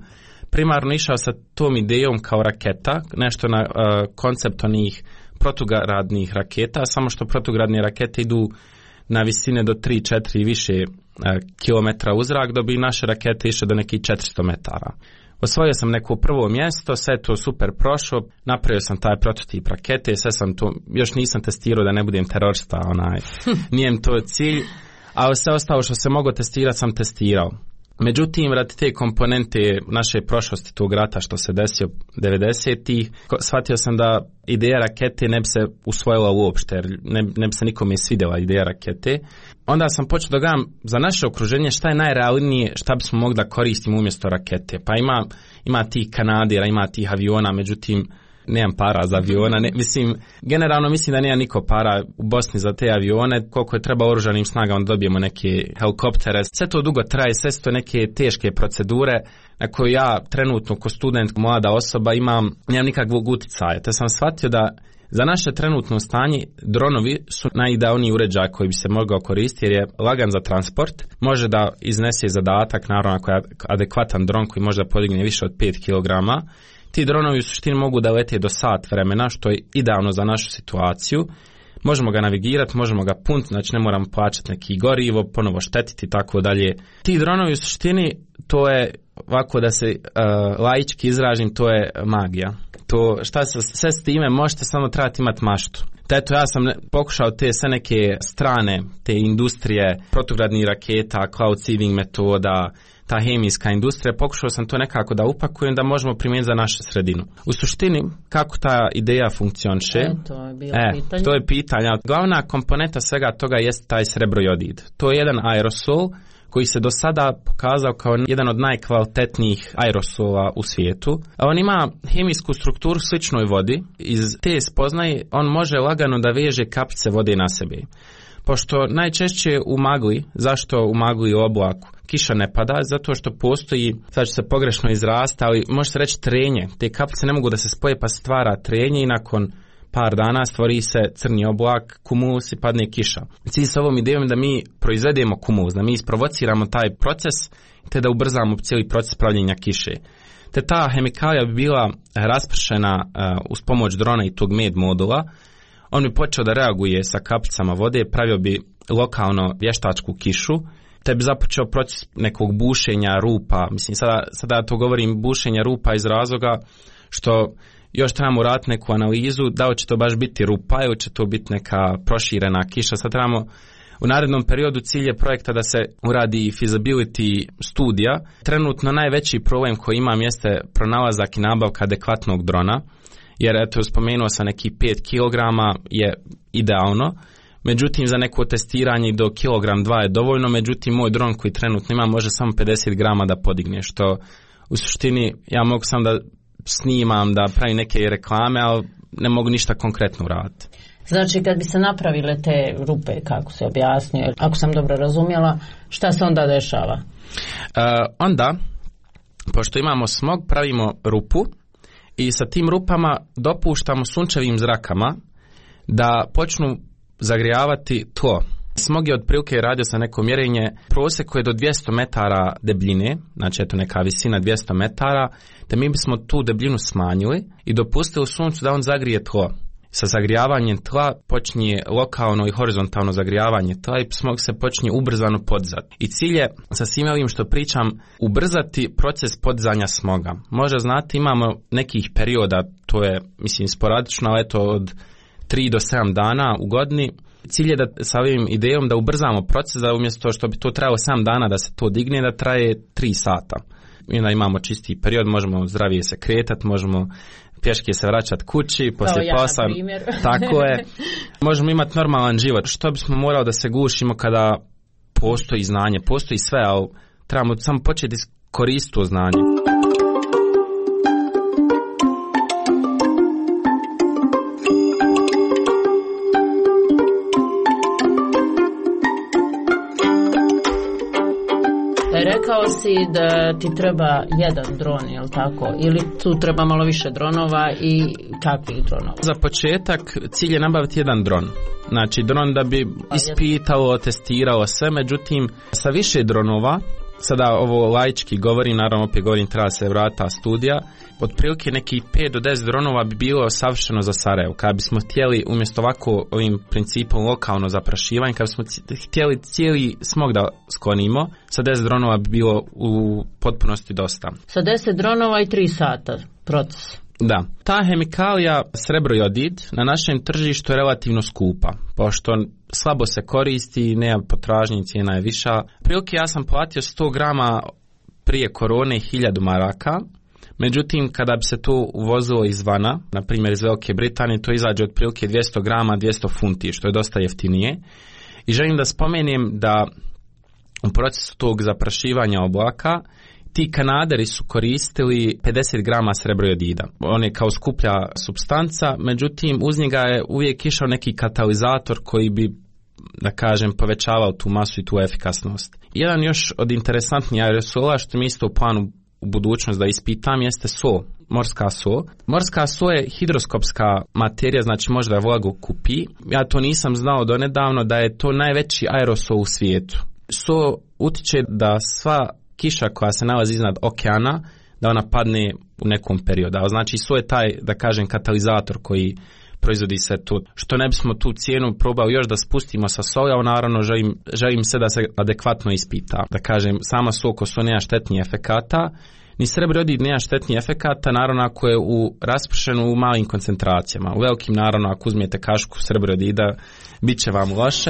primarno išao sa tom idejom kao raketa, nešto na koncept onih protugradnih raketa, samo što protugradne rakete idu na visine do 3-4 i više kilometra u zrak, da bi naše rakete išle do nekih 400 metara. Osvojio sam neko prvo mjesto, sve to super prošlo, napravio sam taj prototip rakete, sve sam to, još nisam testirao da ne budem terorista, nije mi to cilj, a sve ostalo što se mogu testirati sam testirao. Međutim, radi te komponente naše prošlosti tog rata što se desio 90-ih, shvatio sam da ideja rakete ne bi se usvojila uopšte, jer ne bi se nikome svidjela ideja rakete. Onda sam počeo da gledam za naše okruženje šta je najrealnije, šta bismo mogli da koristimo umjesto rakete. Pa ima tih kanadera, ima tih aviona, međutim, nemam para za aviona, generalno mislim da nema niko para u Bosni za te avione, koliko je treba oružanim snagama da dobijemo neke helikoptere, sve to dugo traje, sve su to neke teške procedure na koje ja trenutno ko student, mlada osoba nemam nikakvog utjecaja, te sam shvatio da za naše trenutno stanje dronovi su najidealniji uređaj koji bi se mogao koristiti jer je lagan za transport, može da iznese zadatak, naravno ako je adekvatan dron koji može da podigne više od 5 kg. Ti dronovi u suštini mogu da lete do sat vremena, što je idealno za našu situaciju. Možemo ga navigirati, možemo ga puniti, znači ne moramo plaćati neki gorivo, ponovo štetiti i tako dalje. Ti dronovi u suštini, to je, ovako da se laički izražim, to je magija. To šta se sve s time možete, samo trebati imati maštu. Eto, ja sam pokušao te sve neke strane, te industrije, protugradnih raketa, cloud seeding metoda, ta hemijska industrija, pokušao sam to nekako da upakujem da možemo primijeniti za našu sredinu. U suštini, kako ta ideja funkcioniše? To je pitanje. Glavna komponenta svega toga jest taj srebrojodid. To je jedan aerosol koji se do sada pokazao kao jedan od najkvalitetnijih aerosola u svijetu. On ima hemijsku strukturu sličnoj vodi. Iz te spoznaje on može lagano da veže kapljice vode na sebe. Pošto najčešće u magli, zašto u magli i oblaku kiša ne pada, zato što postoji, sad će se pogrešno izrasta, ali može se reći trenje. Te kapljice ne mogu da se spoje pa stvara trenje i nakon par dana stvori se crni oblak, kumulus i padne kiša. Cilj s ovom idejom da mi proizvedemo kumulus, da mi isprovociramo taj proces te da ubrzamo cijeli proces pravljenja kiše. Te ta hemikalija bi bila raspršena uz pomoć drona i tog med modula. On bi počeo da reaguje sa kapljicama vode, pravio bi lokalno vještačku kišu, te bi započeo proces nekog bušenja rupa. Mislim, sada to govorim bušenja rupa iz razloga što još trebamo uraditi neku analizu, da li će to baš biti rupa ili će to biti neka proširena kiša. Sad trebamo u narednom periodu cilj je projekta da se uradi feasibility studija. Trenutno najveći problem koji imam jeste pronalazak i nabavka adekvatnog drona, jer eto spomenuo sam neki 5 kg je idealno. Međutim, za neko testiranje do kilogram 2 je dovoljno, međutim, moj dron koji trenutno ima može samo 50 grama da podigne, što u suštini ja mogu sam da snimam, da pravim neke reklame, ali ne mogu ništa konkretno uraditi.
Znači, kad bi se napravile te rupe, kako se objasnio, ako sam dobro razumjela, šta se onda dešava?
Onda, pošto imamo smog, pravimo rupu i sa tim rupama dopuštamo sunčevim zrakama da počnu zagrijavati tlo. Smog je otprilike, radio sam neko mjerenje, prosjek je do 200 metara debljine, znači eto neka visina 200 metara, te mi bismo tu debljinu smanjili i dopustili suncu da on zagrije tlo. Sa zagrijavanjem tla počinje lokalno i horizontalno zagrijavanje tla i smog se počinje ubrzano podizati. I cilj je, sa svim ovim što pričam, ubrzati proces podizanja smoga. Može znati, imamo nekih perioda, to je, mislim, sporadično, ali eto od 3 do 7 dana u godini. Cilj je da sa ovim idejom da ubrzamo proces, da umjesto što bi to trajalo 7 dana da se to digne, da traje 3 sata. I onda imamo čisti period, možemo zdravije se kretati, možemo pješke se vraćati kući, poslije posla. Tako je. Možemo imati normalan život. Što bismo morali da se gušimo kada postoji znanje, postoji sve, ali trebamo samo početi koristiti to znanje.
Rekao si da ti treba jedan dron, je li tako? Ili tu treba malo više dronova i kakvih dronova?
Za početak cilj je nabaviti jedan dron. Znači dron da bi ispitalo, testiralo sve, međutim sa više dronova sada ovo laički govorim, naravno opet govorim, treba se vrata studija, otprilike nekih 5 do 10 dronova bi bilo savršeno za Sarajevo. Kada bismo htjeli umjesto ovako ovim principom lokalno zaprašivanje, kada bismo htjeli cijeli smog da sklonimo, sa 10 dronova bi bilo u potpunosti dosta.
Sa 10 dronova i 3 sata proces.
Da, ta hemikalija srebrojodid na našem tržištu je relativno skupa, pošto slabo se koristi, nema potražnje, cijena je viša. Prilike ja sam platio 100 grama prije korone 1000 maraka, međutim kada bi se to uvozilo izvana, na primjer iz Velike Britanije, to izađe otprilike 200 grama 200 funti, što je dosta jeftinije. I želim da spomenem da u procesu tog zaprašivanja oblaka ti Kanaderi su koristili 50 grama srebrojodida. On je kao skuplja supstanca, međutim uz njega je uvijek išao neki katalizator koji bi, da kažem, povećavao tu masu i tu efikasnost. Jedan još od interesantnijih aerosola što mi isto u planu u budućnost da ispitam jeste sol, morska sol. Morska sol je hidroskopska materija, znači možda je vlagu kupi. Ja to nisam znao donedavno da je to najveći aerosol u svijetu. Sol utiče da sva kiša koja se nalazi iznad okeana, da ona padne u nekom periodu. Znači, svo je taj, da kažem, katalizator koji proizvodi se tu. Što ne bismo tu cijenu probali još da spustimo sa soli, a naravno želim se da se adekvatno ispita. Da kažem, sama sol ko su nema štetnih efekata, ni srebrojodid nema štetnih efekata, naravno ako je raspršeno u malim koncentracijama. U velikim, naravno, ako uzmijete kašku srebrojodida, bit će vam loše.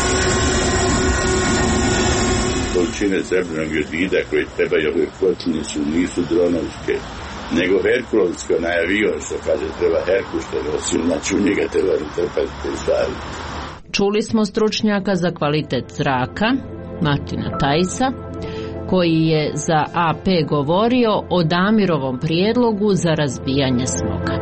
Količine srebrnog jodida koje trebaju ove količine nisu dronovske, nego herkulovske, onaj avion što kaže treba Herkul što nosi, znači u njega treba trpati te stvari.
Čuli smo stručnjaka za kvalitet zraka, Martina Tajca, koji je za AP govorio o Damirovom prijedlogu za razbijanje smoga.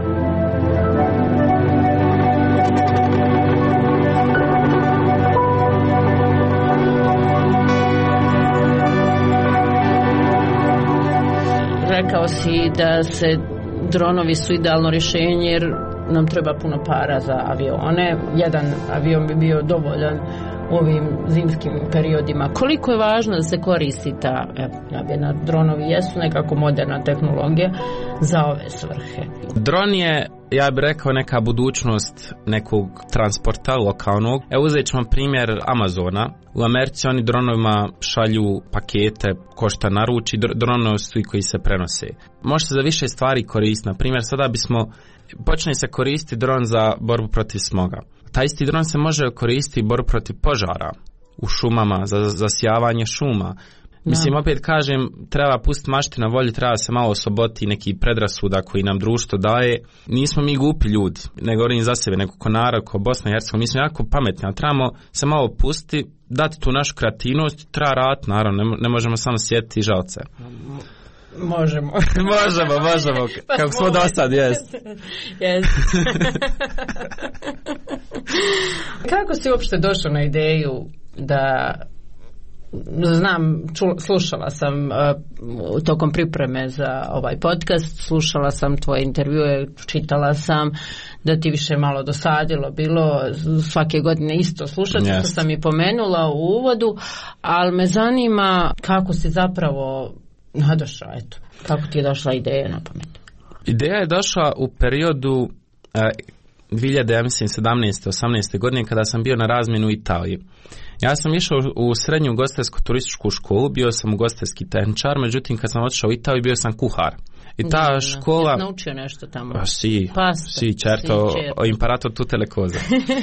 Rekao si da se dronovi su idealno rješenje jer nam treba puno para za avione. Jedan avion bi bio dovoljan u ovim zimskim periodima. Koliko je važno da se koristi ta dronovi jesu nekako moderna tehnologija za ove svrhe?
Dron je, ja bih rekao, neka budućnost nekog transporta lokalnog. Evo uzet ćemo primjer Amazona. U Americi oni dronovima šalju pakete ko šta naruči, dronovi su i koji se prenose. Može se za više stvari koristiti. Na primjer, sada počne se koristiti dron za borbu protiv smoga. Taj isti dron se može koristiti i borbu protiv požara u šumama, za zasijavanje šuma. Mislim, opet kažem, treba pustiti mašti na volju, treba se malo osloboditi neki predrasuda koji nam društvo daje. Nismo mi glupi ljudi, ne govorim za sebe, nego ko narod, ko Bosna i Hercegovina, mi smo jako pametni, ali trebamo se malo pustiti, dati tu našu kreativnost, treba raditi, naravno, ne možemo samo sjetiti žalce.
Možemo.
možemo, kako smo do sad, jest.
Kako si uopšte došao na ideju da, slušala sam tokom pripreme za ovaj podcast, slušala sam tvoje intervjue, čitala sam da ti više malo dosadilo bilo svake godine isto slušati, što sam i pomenula u uvodu, ali me zanima kako si zapravo nadošao, eto, kako ti je došla ideja na pamet?
Ideja je došla u periodu 2017-18. godine kada sam bio na razmjenu u Italiji. Ja sam išao u srednju ugostiteljsku turističku školu, bio sam ugostiteljski tehničar, međutim kad sam otišao u Italiju bio sam kuhar. I ta škola...
Jesi naučio nešto tamo?
Si, čerto, o imparator tutte le cose.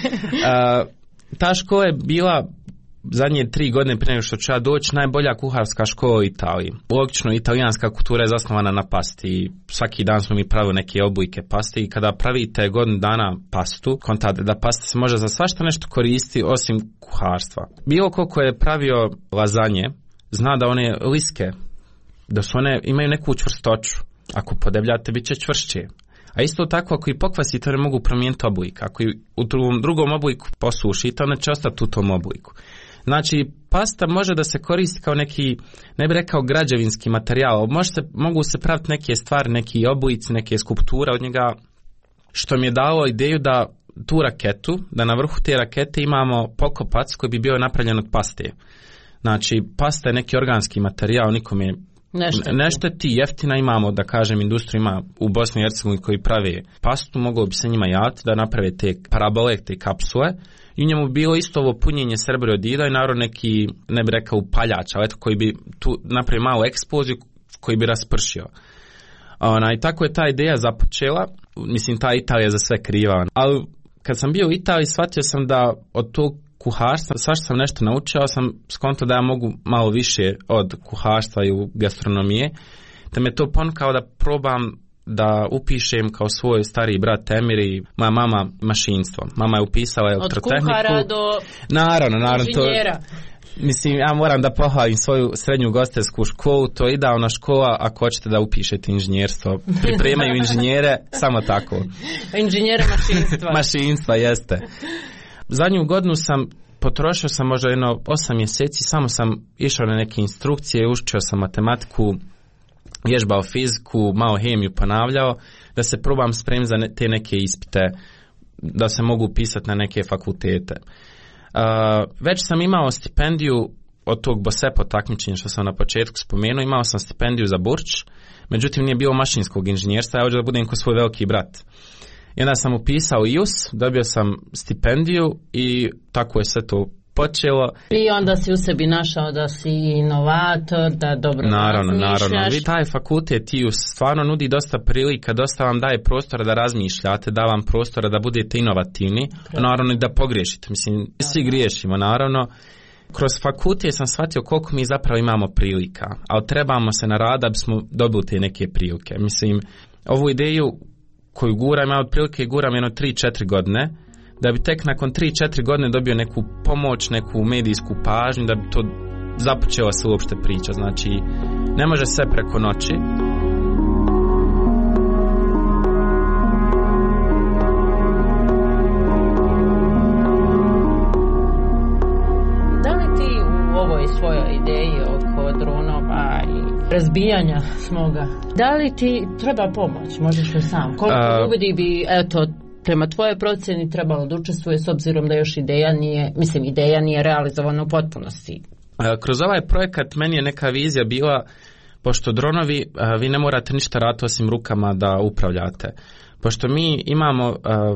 Ta škola je bila zadnje 3 godine prije nego što ću ja doći najbolja kuharska škola u Italiji. Logično, italijanska kultura je zasnovana na pasti. Svaki dan smo mi pravili neke obujke pasti i kada pravite godinu dana pastu, kontate da pasta se može za svašta nešto koristi osim kuharstva. Bilo ko je pravio lazanje, zna da one liske, da su one imaju neku čvrstoću. Ako podebljate, bit će čvršće. A isto tako, ako i pokvasite, one mogu promijeniti obujka. Ako i u drugom obujku posušite, one će ostati u tom obujku. Znači, pasta može da se koristi kao neki, ne bih rekao građevinski materijal, mogu se praviti neke stvari, neki obujici, neke skulpture od njega, što mi je dalo ideju da tu raketu, da na vrhu te rakete imamo pokopac koji bi bio napravljen od paste. Znači, pasta je neki organski materijal, nikome nešto ti jeftina. Imamo, da kažem, industriju ima u Bosni i Hercegovini koji prave pastu, moglo bi se njima javiti da naprave te parabole, te kapsule, i njemu bilo isto ovo punjenje srebroiodida i naravno neki, ne bi rekao upaljač, ali eto, koji bi tu napravio malu eksploziju koji bi raspršio. I tako je ta ideja započela. Mislim, ta Italija za sve kriva. Ali kad sam bio u Italiji, shvatio sam da od tog kuharstva, svašta sam nešto naučio, sam skonto da ja mogu malo više od kuharstva i u gastronomije, da me to ponukao da probam da upišem kao svoj stariji brat Emir i moja mama mašinstvo. Mama je upisala elektrotehniku.
Od kuhara do
naravno,
inženjera.
Mislim, ja moram da pohvalim svoju srednju ugostiteljsku školu, to je idealna škola ako hoćete da upišete inženjerstvo. Pripremaju inženjere, samo tako.
Inženjere mašinstva.
Mašinstva, jeste. Zadnju godinu potrošio sam možda 8 mjeseci, samo sam išao na neke instrukcije, učio sam matematiku, vježbao fiziku, malo hemiju ponavljao, da se probam spremiti za te neke ispite, da se mogu upisati na neke fakultete. Već sam imao stipendiju od tog BOSEPO takmičenja što sam na početku spomenuo, imao sam stipendiju za Burč, međutim nije bilo mašinskog inženjerstva, ja hoću da budem ko svoj veliki brat. I onda sam upisao IUS, dobio sam stipendiju i tako je sve to počelo.
I onda si u sebi našao da si inovator, da dobro razmišljaš.
Naravno. Vi taj fakultet IUS stvarno nudi dosta prilika, dosta vam daje prostora da razmišljate, da vam prostora da budete inovativni, naravno i da pogriješite. Mislim, svi griješimo, naravno. Kroz fakultet sam shvatio koliko mi zapravo imamo prilika, ali trebamo se naraditi da bismo dobili te neke prilike. Mislim, ovu ideju koju guram, ja otprilike guram 3-4 godine, da bi tek nakon 3-4 godine dobio neku pomoć, neku medijsku pažnju, da bi to započela se uopšte priča. Znači, ne može sve preko noći.
Da li ti u ovoj svojoj ideji oko dronova i razbijanja smoga, da li ti treba pomoć? Možeš li sam? Koliko ljudi bi, eto, prema tvojoj procjeni trebalo da učestvuje s obzirom da još ideja nije realizovana u potpunosti?
Kroz ovaj projekat meni je neka vizija bila, pošto dronovi, vi ne morate ništa raditi osim rukama da upravljate. Pošto mi imamo,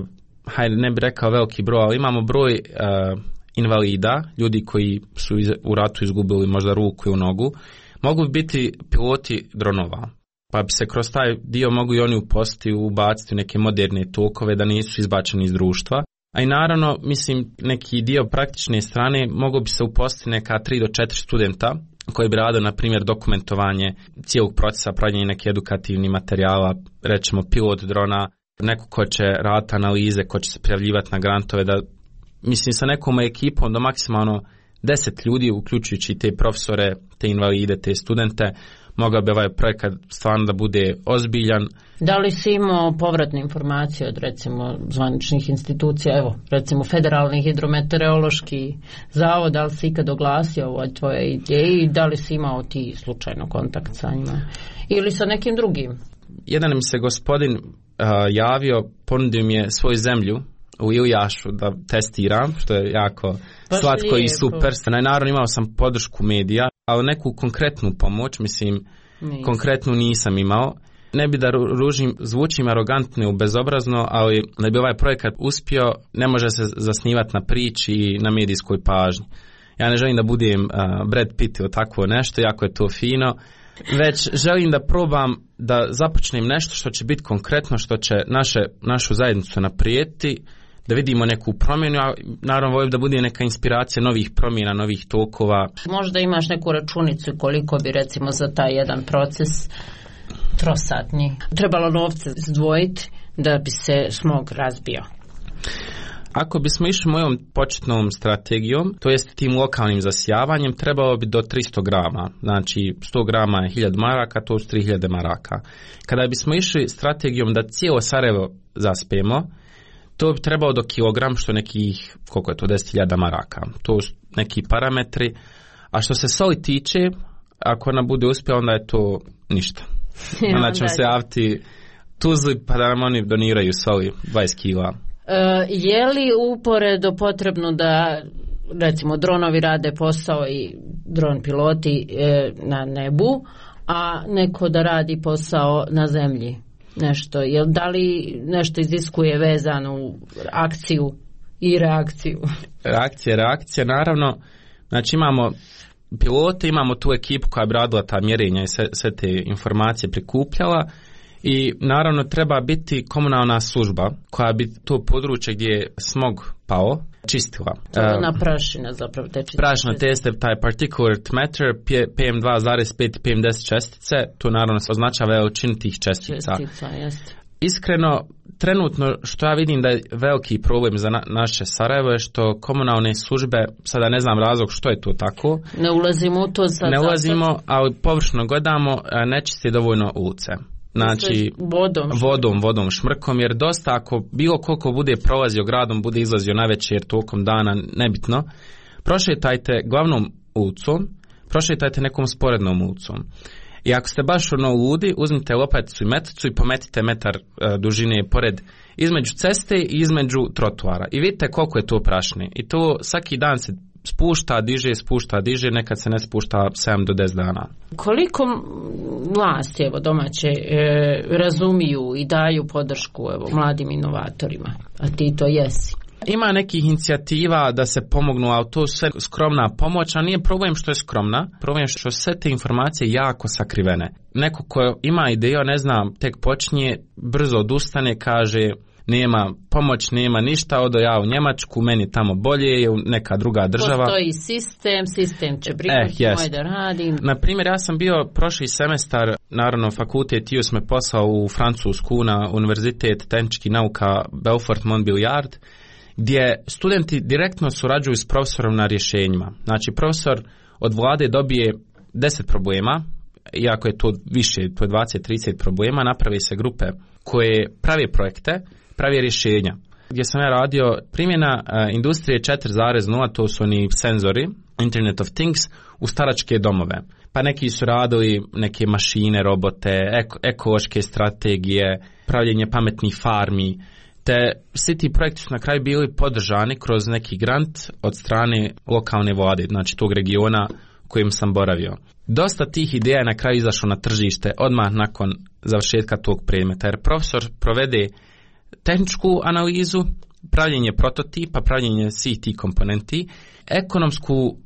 ne bih rekao veliki broj, ali imamo broj invalida, ljudi koji su u ratu izgubili možda ruku i nogu, mogu biti piloti dronova. Pa bi se kroz taj dio mogu i oni uposliti, ubaciti u neke moderne tokove da nisu izbačeni iz društva. A i naravno, mislim, neki dio praktične strane mogu bi se uposliti neka 3 do 4 studenta koji bi radili, na primjer, dokumentovanje cijelog procesa, pravljenje neke edukativnih materijala, rećemo pilot drona, neko ko će raditi analize, ko će se prijavljivati na grantove, da, mislim, sa nekom ekipom do maksimalno 10 ljudi, uključujući te profesore, te invalide, te studente, mogao bi ovaj projekat stvarno da bude ozbiljan.
Da li si imao povratne informacije od, recimo, zvaničnih institucija, evo, recimo Federalni hidrometeorološki zavod, da li si ikad oglasio ovoj tvojoj ideji, da li si imao ti slučajno kontakt sa njima ili sa nekim drugim?
Jedan mi se gospodin javio, ponudio mi je svoju zemlju u Iljašu da testiram, što je jako slatko i super. Naravno imao sam podršku medija, ali neku konkretnu pomoć, mislim, konkretnu nisam imao. Ne bi da zvučim arogantno i bezobrazno, ali da bi ovaj projekat uspio, ne može se zasnivati na priči i na medijskoj pažnji. Ja ne želim da budem Brad Pitt ili tako nešto, jako je to fino, već želim da probam da započnem nešto što će biti konkretno, što će našu zajednicu naprijeti, da vidimo neku promjenu, a naravno volim da bude neka inspiracija novih promjena, novih tokova.
Možda imaš neku računicu koliko bi, recimo, za taj jedan proces trosatni trebalo novce zdvojiti da bi se smog razbio?
Ako bismo išli mojom početnom strategijom, to jest tim lokalnim zasijavanjem, trebalo bi do 300 grama. Znači 100 grama je 1000 maraka, to su 3000 maraka. Kada bismo išli strategijom da cijelo Sarajevo zaspemo, to bi trebalo do kilogram, što nekih, koliko je to, 10.000 maraka. To su neki parametri. A što se soli tiče, ako ona bude uspjela, onda je to ništa. Onda ćemo se javiti Tuzli pa da nam oni doniraju soli 20 kila.
Je li uporedo potrebno da, recimo, dronovi rade posao i dron piloti na nebu, a neko da radi posao na zemlji. Nešto, jel da li nešto iziskuje vezano u akciju i reakciju?
Reakcija, naravno, znači imamo pilote, imamo tu ekipu koja bi radila ta mjerenja i sve te informacije prikupljala i naravno treba biti komunalna služba koja bi to područje gdje je smog pao čistila.
Na prašina zapravo te čistite.
Prašina teste, taj particulate matter, PM2,5 i PM10 čestice, to naravno se označava veličinu tih čestica.
Jeste.
Iskreno, trenutno što ja vidim da je veliki problem za naše Sarajevo je što komunalne službe, sada ne znam razlog što je to tako.
Ne ulazimo u to sad.
Ne ulazimo, ali površno gledamo, ne čiste dovoljno ulice. Znači, vodom, šmrkom, jer dosta ako bilo koliko bude prolazio gradom, bude izlazio na večer tokom dana, nebitno, prošetajte glavnom ulicom, prošetajte nekom sporednom ulicom. I ako ste baš ludi, uzmite lopaticu i meticu i pometite metar dužine pored između ceste i između trotoara. I vidite koliko je to prašne. I to svaki dan se spušta, diže, nekad se ne spušta 7 do 10 dana.
Koliko vlasti domaće razumiju i daju podršku mladim inovatorima, a ti to jesi?
Ima nekih inicijativa da se pomognu, ali to sve skromna pomoć, a nije problem što je skromna, problem je što sve te informacije jako sakrivene. Neko ko ima ideju, ne znam, tek počinje, brzo odustane, kaže nema pomoć, nema ništa, odo ja u Njemačku, meni tamo bolje, je u neka druga država.
Postoji sistem će prihvatiti moj da radim.
Naprimjer, ja sam bio prošli semestar, naravno fakultet IUS me poslao u Francusku na Univerzitet tehničkih nauka Belfort-Montbéliard, gdje studenti direktno surađuju s profesorom na rješenjima. Znači, profesor od vlade dobije 10 problema, iako je to više, to je 20-30 problema, napravi se grupe koje pravi projekte, pravi rješenja. Gdje sam ja radio primjena industrije 4.0, to su oni senzori, Internet of Things, u staračke domove. Pa neki su radili neke mašine, robote, ekološke strategije, pravljenje pametnih farmi, te svi ti projekti su na kraju bili podržani kroz neki grant od strane lokalne vlade, znači tog regiona u kojem sam boravio. Dosta tih ideja je na kraju izašlo na tržište odmah nakon završetka tog predmeta, jer profesor provede tehničku analizu, pravljenje prototipa, pravljenje svih tih komponenti, ekonomsku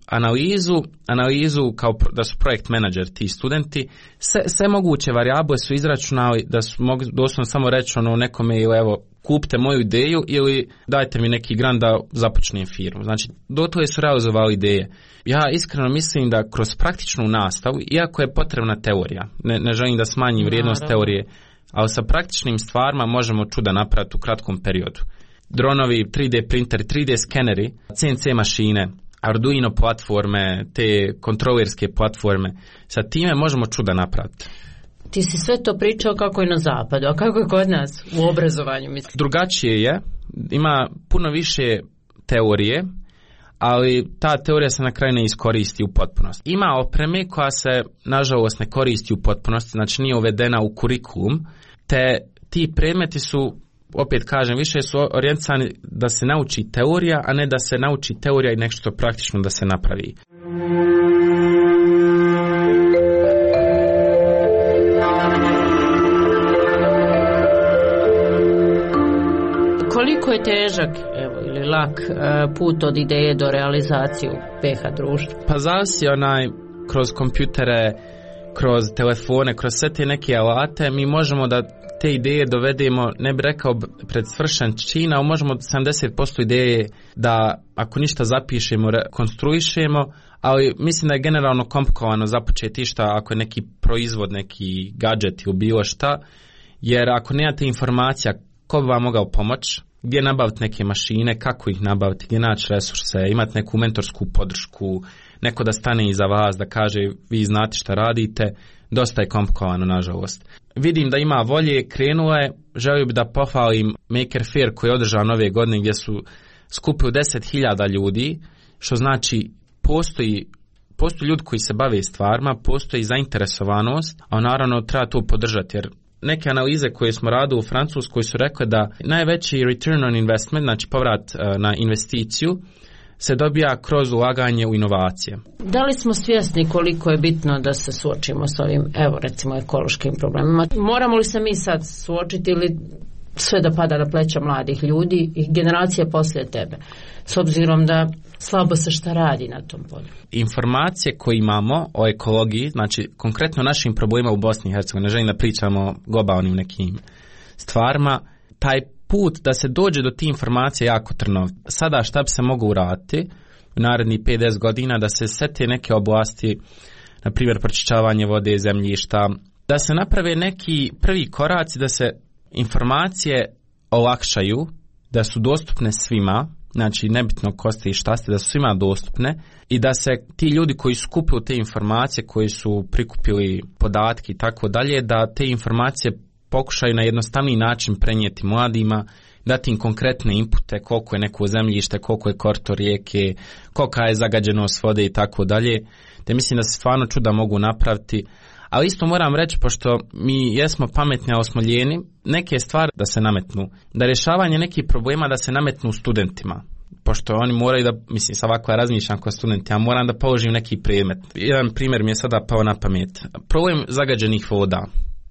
analizu kao da su projekt menadžer ti studenti, sve moguće varijable su izračunali da su mogu doslovno samo reći nekome ili evo kupite moju ideju ili dajte mi neki grant da započnem firmu. Znači, dotle su realizovali ideje. Ja iskreno mislim da kroz praktičnu nastavu, iako je potrebna teorija, ne želim da smanjim vrijednost teorije, ali sa praktičnim stvarima možemo čuda napraviti u kratkom periodu. Dronovi, 3D printeri, 3D skeneri, CNC mašine, Arduino platforme, te kontrolerske platforme, sa time možemo čuda napraviti.
Ti si sve to pričao kako je na zapadu, a kako je kod nas u obrazovanju? Mislim?
Drugačije je, ima puno više teorije, ali ta teorija se na kraju ne iskoristi u potpunosti. Ima opreme koja se, nažalost, ne koristi u potpunosti, znači nije uvedena u kurikulum, te ti predmeti su, opet kažem, više su orijentisani da se nauči teorija, a ne da se nauči teorija i nešto praktično da se napravi.
Koliko je težak ili lak put od ideje do realizacije u PH društvu?
Pa zavisi kroz kompjutere, kroz telefone, kroz sve te neke alate, mi možemo da te ideje dovedemo, ne bih rekao pred svršen čin, ali možemo 70% ideje da ako ništa zapišemo, konstruišemo, ali mislim da je generalno komplikovano započeti išta ako je neki proizvod, neki gadget ili bilo šta, jer ako nemate informacija ko bi vam mogao pomoći, gdje nabaviti neke mašine, kako ih nabaviti, gdje naći resurse, imati neku mentorsku podršku, neko da stane iza vas, da kaže vi znate šta radite, dosta je komplikovano, nažalost. Vidim da ima volje, krenulo je, želio bi da pohvalim Maker Faire koji je održan ove godine gdje su skupili 10.000 ljudi, što znači postoji ljudi koji se bave stvarima, postoji zainteresovanost, a naravno treba to podržati, jer neke analize koje smo radili u Francuskoj su rekli da najveći return on investment, znači povrat na investiciju, se dobija kroz ulaganje u inovacije.
Da li smo svjesni koliko je bitno da se suočimo s ovim, evo recimo, ekološkim problemima? Moramo li se mi sad suočiti ili sve da pada na pleća mladih ljudi i generacije poslije tebe, s obzirom da slabo se šta radi na tom polju?
Informacije koje imamo o ekologiji, znači konkretno našim problemima u Bosni i Hercegovini, ne želim da pričamo o globalnim nekim stvarima, taj put da se dođe do tih informacija jako trnov. Sada šta bi se moglo uraditi u narednih 50 godina, da se sete neke oblasti, na primjer pročišćavanje vode, zemljišta, da se naprave neki prvi koraci, da se informacije olakšaju, da su dostupne svima, znači nebitno ko ste i šta ste, da su svima dostupne i da se ti ljudi koji skupljaju te informacije, koji su prikupili podatke i tako dalje, da te informacije pokušaju na jednostavniji način prenijeti mladima, dati im konkretne inpute, koliko je neko zemljište, koliko je korito rijeke, kolika je zagađenost vode i tako dalje. Te mislim da se stvarno čuda mogu napraviti. Ali isto moram reći, pošto mi jesmo pametni, ali smo lijeni, neke stvari da se nametnu. Da rješavanje nekih problema da se nametnu studentima. Pošto oni moraju da, mislim, sa ovako ja razmišljam kao student, ja moram da položim neki predmet. Jedan primjer mi je sada pao na pamet. Problem zagađenih voda.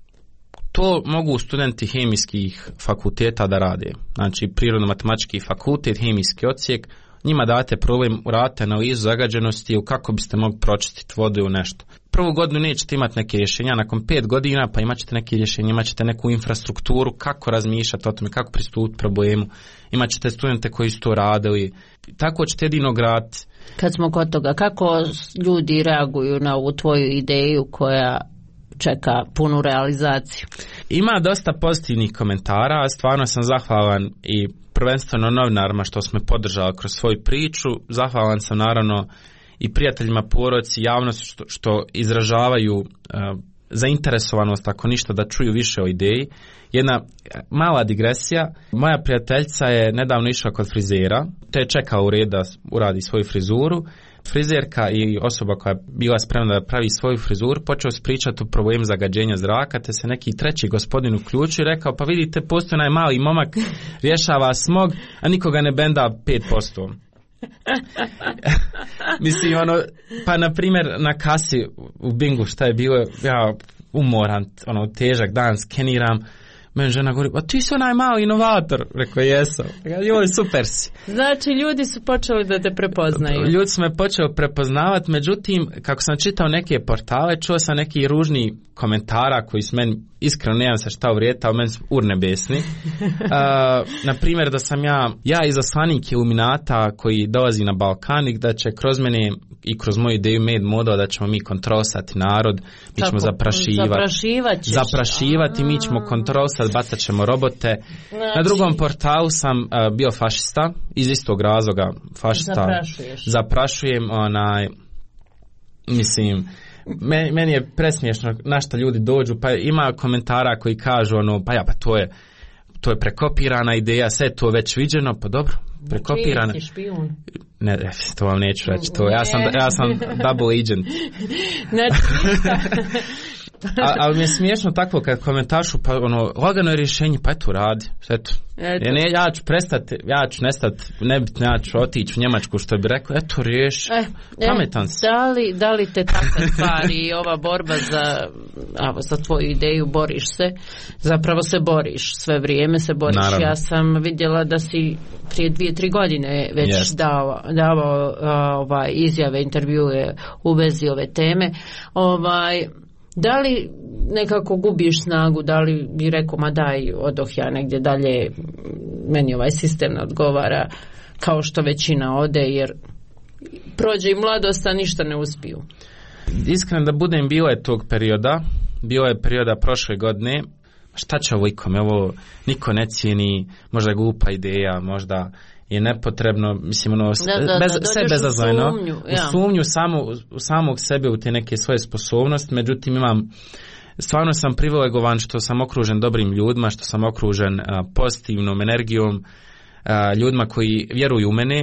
To mogu studenti hemijskih fakulteta da rade. Znači, prirodno-matematički fakultet, hemijski odsjek, njima date problem, uradite analizu zagađenosti u kako biste mogli pročistiti vodu u nešto. Prvu godinu nećete imati neke rješenja, nakon 5 godina pa imat ćete neke rješenja, imat ćete neku infrastrukturu, kako razmišljati o tome, kako pristupiti problemu, imat ćete studente koji su to radili, tako ćete jedino graditi.
Kad smo kod toga, kako ljudi reaguju na ovu tvoju ideju koja čeka punu realizaciju?
Ima dosta pozitivnih komentara, a stvarno sam zahvalan i prvenstveno novinarima što smo podržali kroz svoju priču. Zahvalan sam naravno i prijateljima, porodici, javnosti što izražavaju zainteresovanost, ako ništa, da čuju više o ideji. Jedna mala digresija. Moja prijateljica je nedavno išla kod frizera, te je čekala u red da uradi svoju frizuru. Frizerka i osoba koja je bila spremna da pravi svoju frizuru počeo se pričati o problemu zagađenja zraka, te se neki treći gospodin uključio i rekao, pa vidite, postoji onaj mali momak, rješava smog, a nikoga ne benda 5%. Mislim, pa na primjer na kasi u Bingu šta je bilo, ja umoran, težak dan, skeniram, meni žena govori, a ti si onaj mali inovator. Rekao, jesam. Joj, super si.
Znači, ljudi su počeli da te prepoznaju.
Ljudi su me počeli prepoznavati, međutim, kako sam čitao neke portale, čuo sam neki ružni komentara koji su meni, iskreno nemam se šta uvrijeti, ali meni su urnebesni. Na primjer, da sam ja izaslanik Iluminata koji dolazi na Balkan i da će kroz mene i kroz moju ideju Made Model da ćemo mi kontrolisati narod, mi ćemo zaprašivati, mi ćemo kontrolisati, bacat ćemo robote. Znači, na drugom portalu sam bio fašista, iz istog razloga fašista. Zaprašujem, mislim, meni je presmiješno na šta ljudi dođu, pa ima komentara koji kažu pa to je prekopirana ideja, sve to već viđeno, pa dobro, prekopirana.
Čiji si špijun?
Ne, to vam neću reći, ja sam double agent. Ali mi je smiješno tako kad komentaršu, pa lagano je rješenje, pa eto radi, eto. Ja ću prestati, ja ću nestati, nebitno, ja ću otići u Njemačku, što bi rekao, eto riješi, pametan si.
Da li te takve stvari i ova borba za tvoju ideju, boriš se, zapravo se boriš, sve vrijeme se boriš. Naravno. Ja sam vidjela da si prije 2-3 godine već davao izjave, intervjue u vezi ove teme. Da li nekako gubiš snagu, da li bi rekao, ma daj, odoh ja negdje dalje, meni ovaj sistem ne odgovara, kao što većina ode, jer prođe i mladost, a ništa ne uspiju.
Iskreno da budem, bilo je tog perioda, bilo je perioda prošle godine, šta će ovo ikome, ovo niko ne cijeni, možda je glupa ideja, možda je nepotrebno, mislim, sve bezazleno, u sumnju samog sebe u te neke svoje sposobnosti, međutim stvarno sam privilegovan što sam okružen dobrim ljudima, što sam okružen pozitivnom energijom, ljudima koji vjeruju u mene.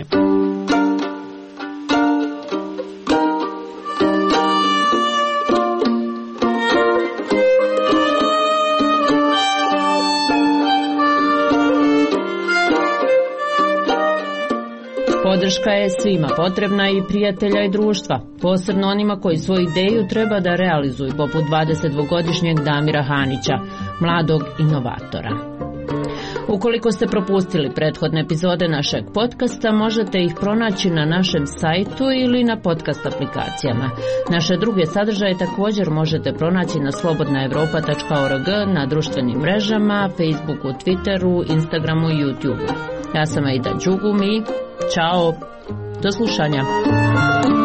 Podrška je svima potrebna i prijatelja i društva, posebno onima koji svoju ideju treba da realizuju, poput 22-godišnjeg Damira Hanića, mladog inovatora. Ukoliko ste propustili prethodne epizode našeg podcasta, možete ih pronaći na našem sajtu ili na podcast aplikacijama. Naše druge sadržaje također možete pronaći na slobodnaevropa.org, na društvenim mrežama, Facebooku, Twitteru, Instagramu i YouTubeu. Ja sam Aida Đugumi. Ćao. Do slušanja.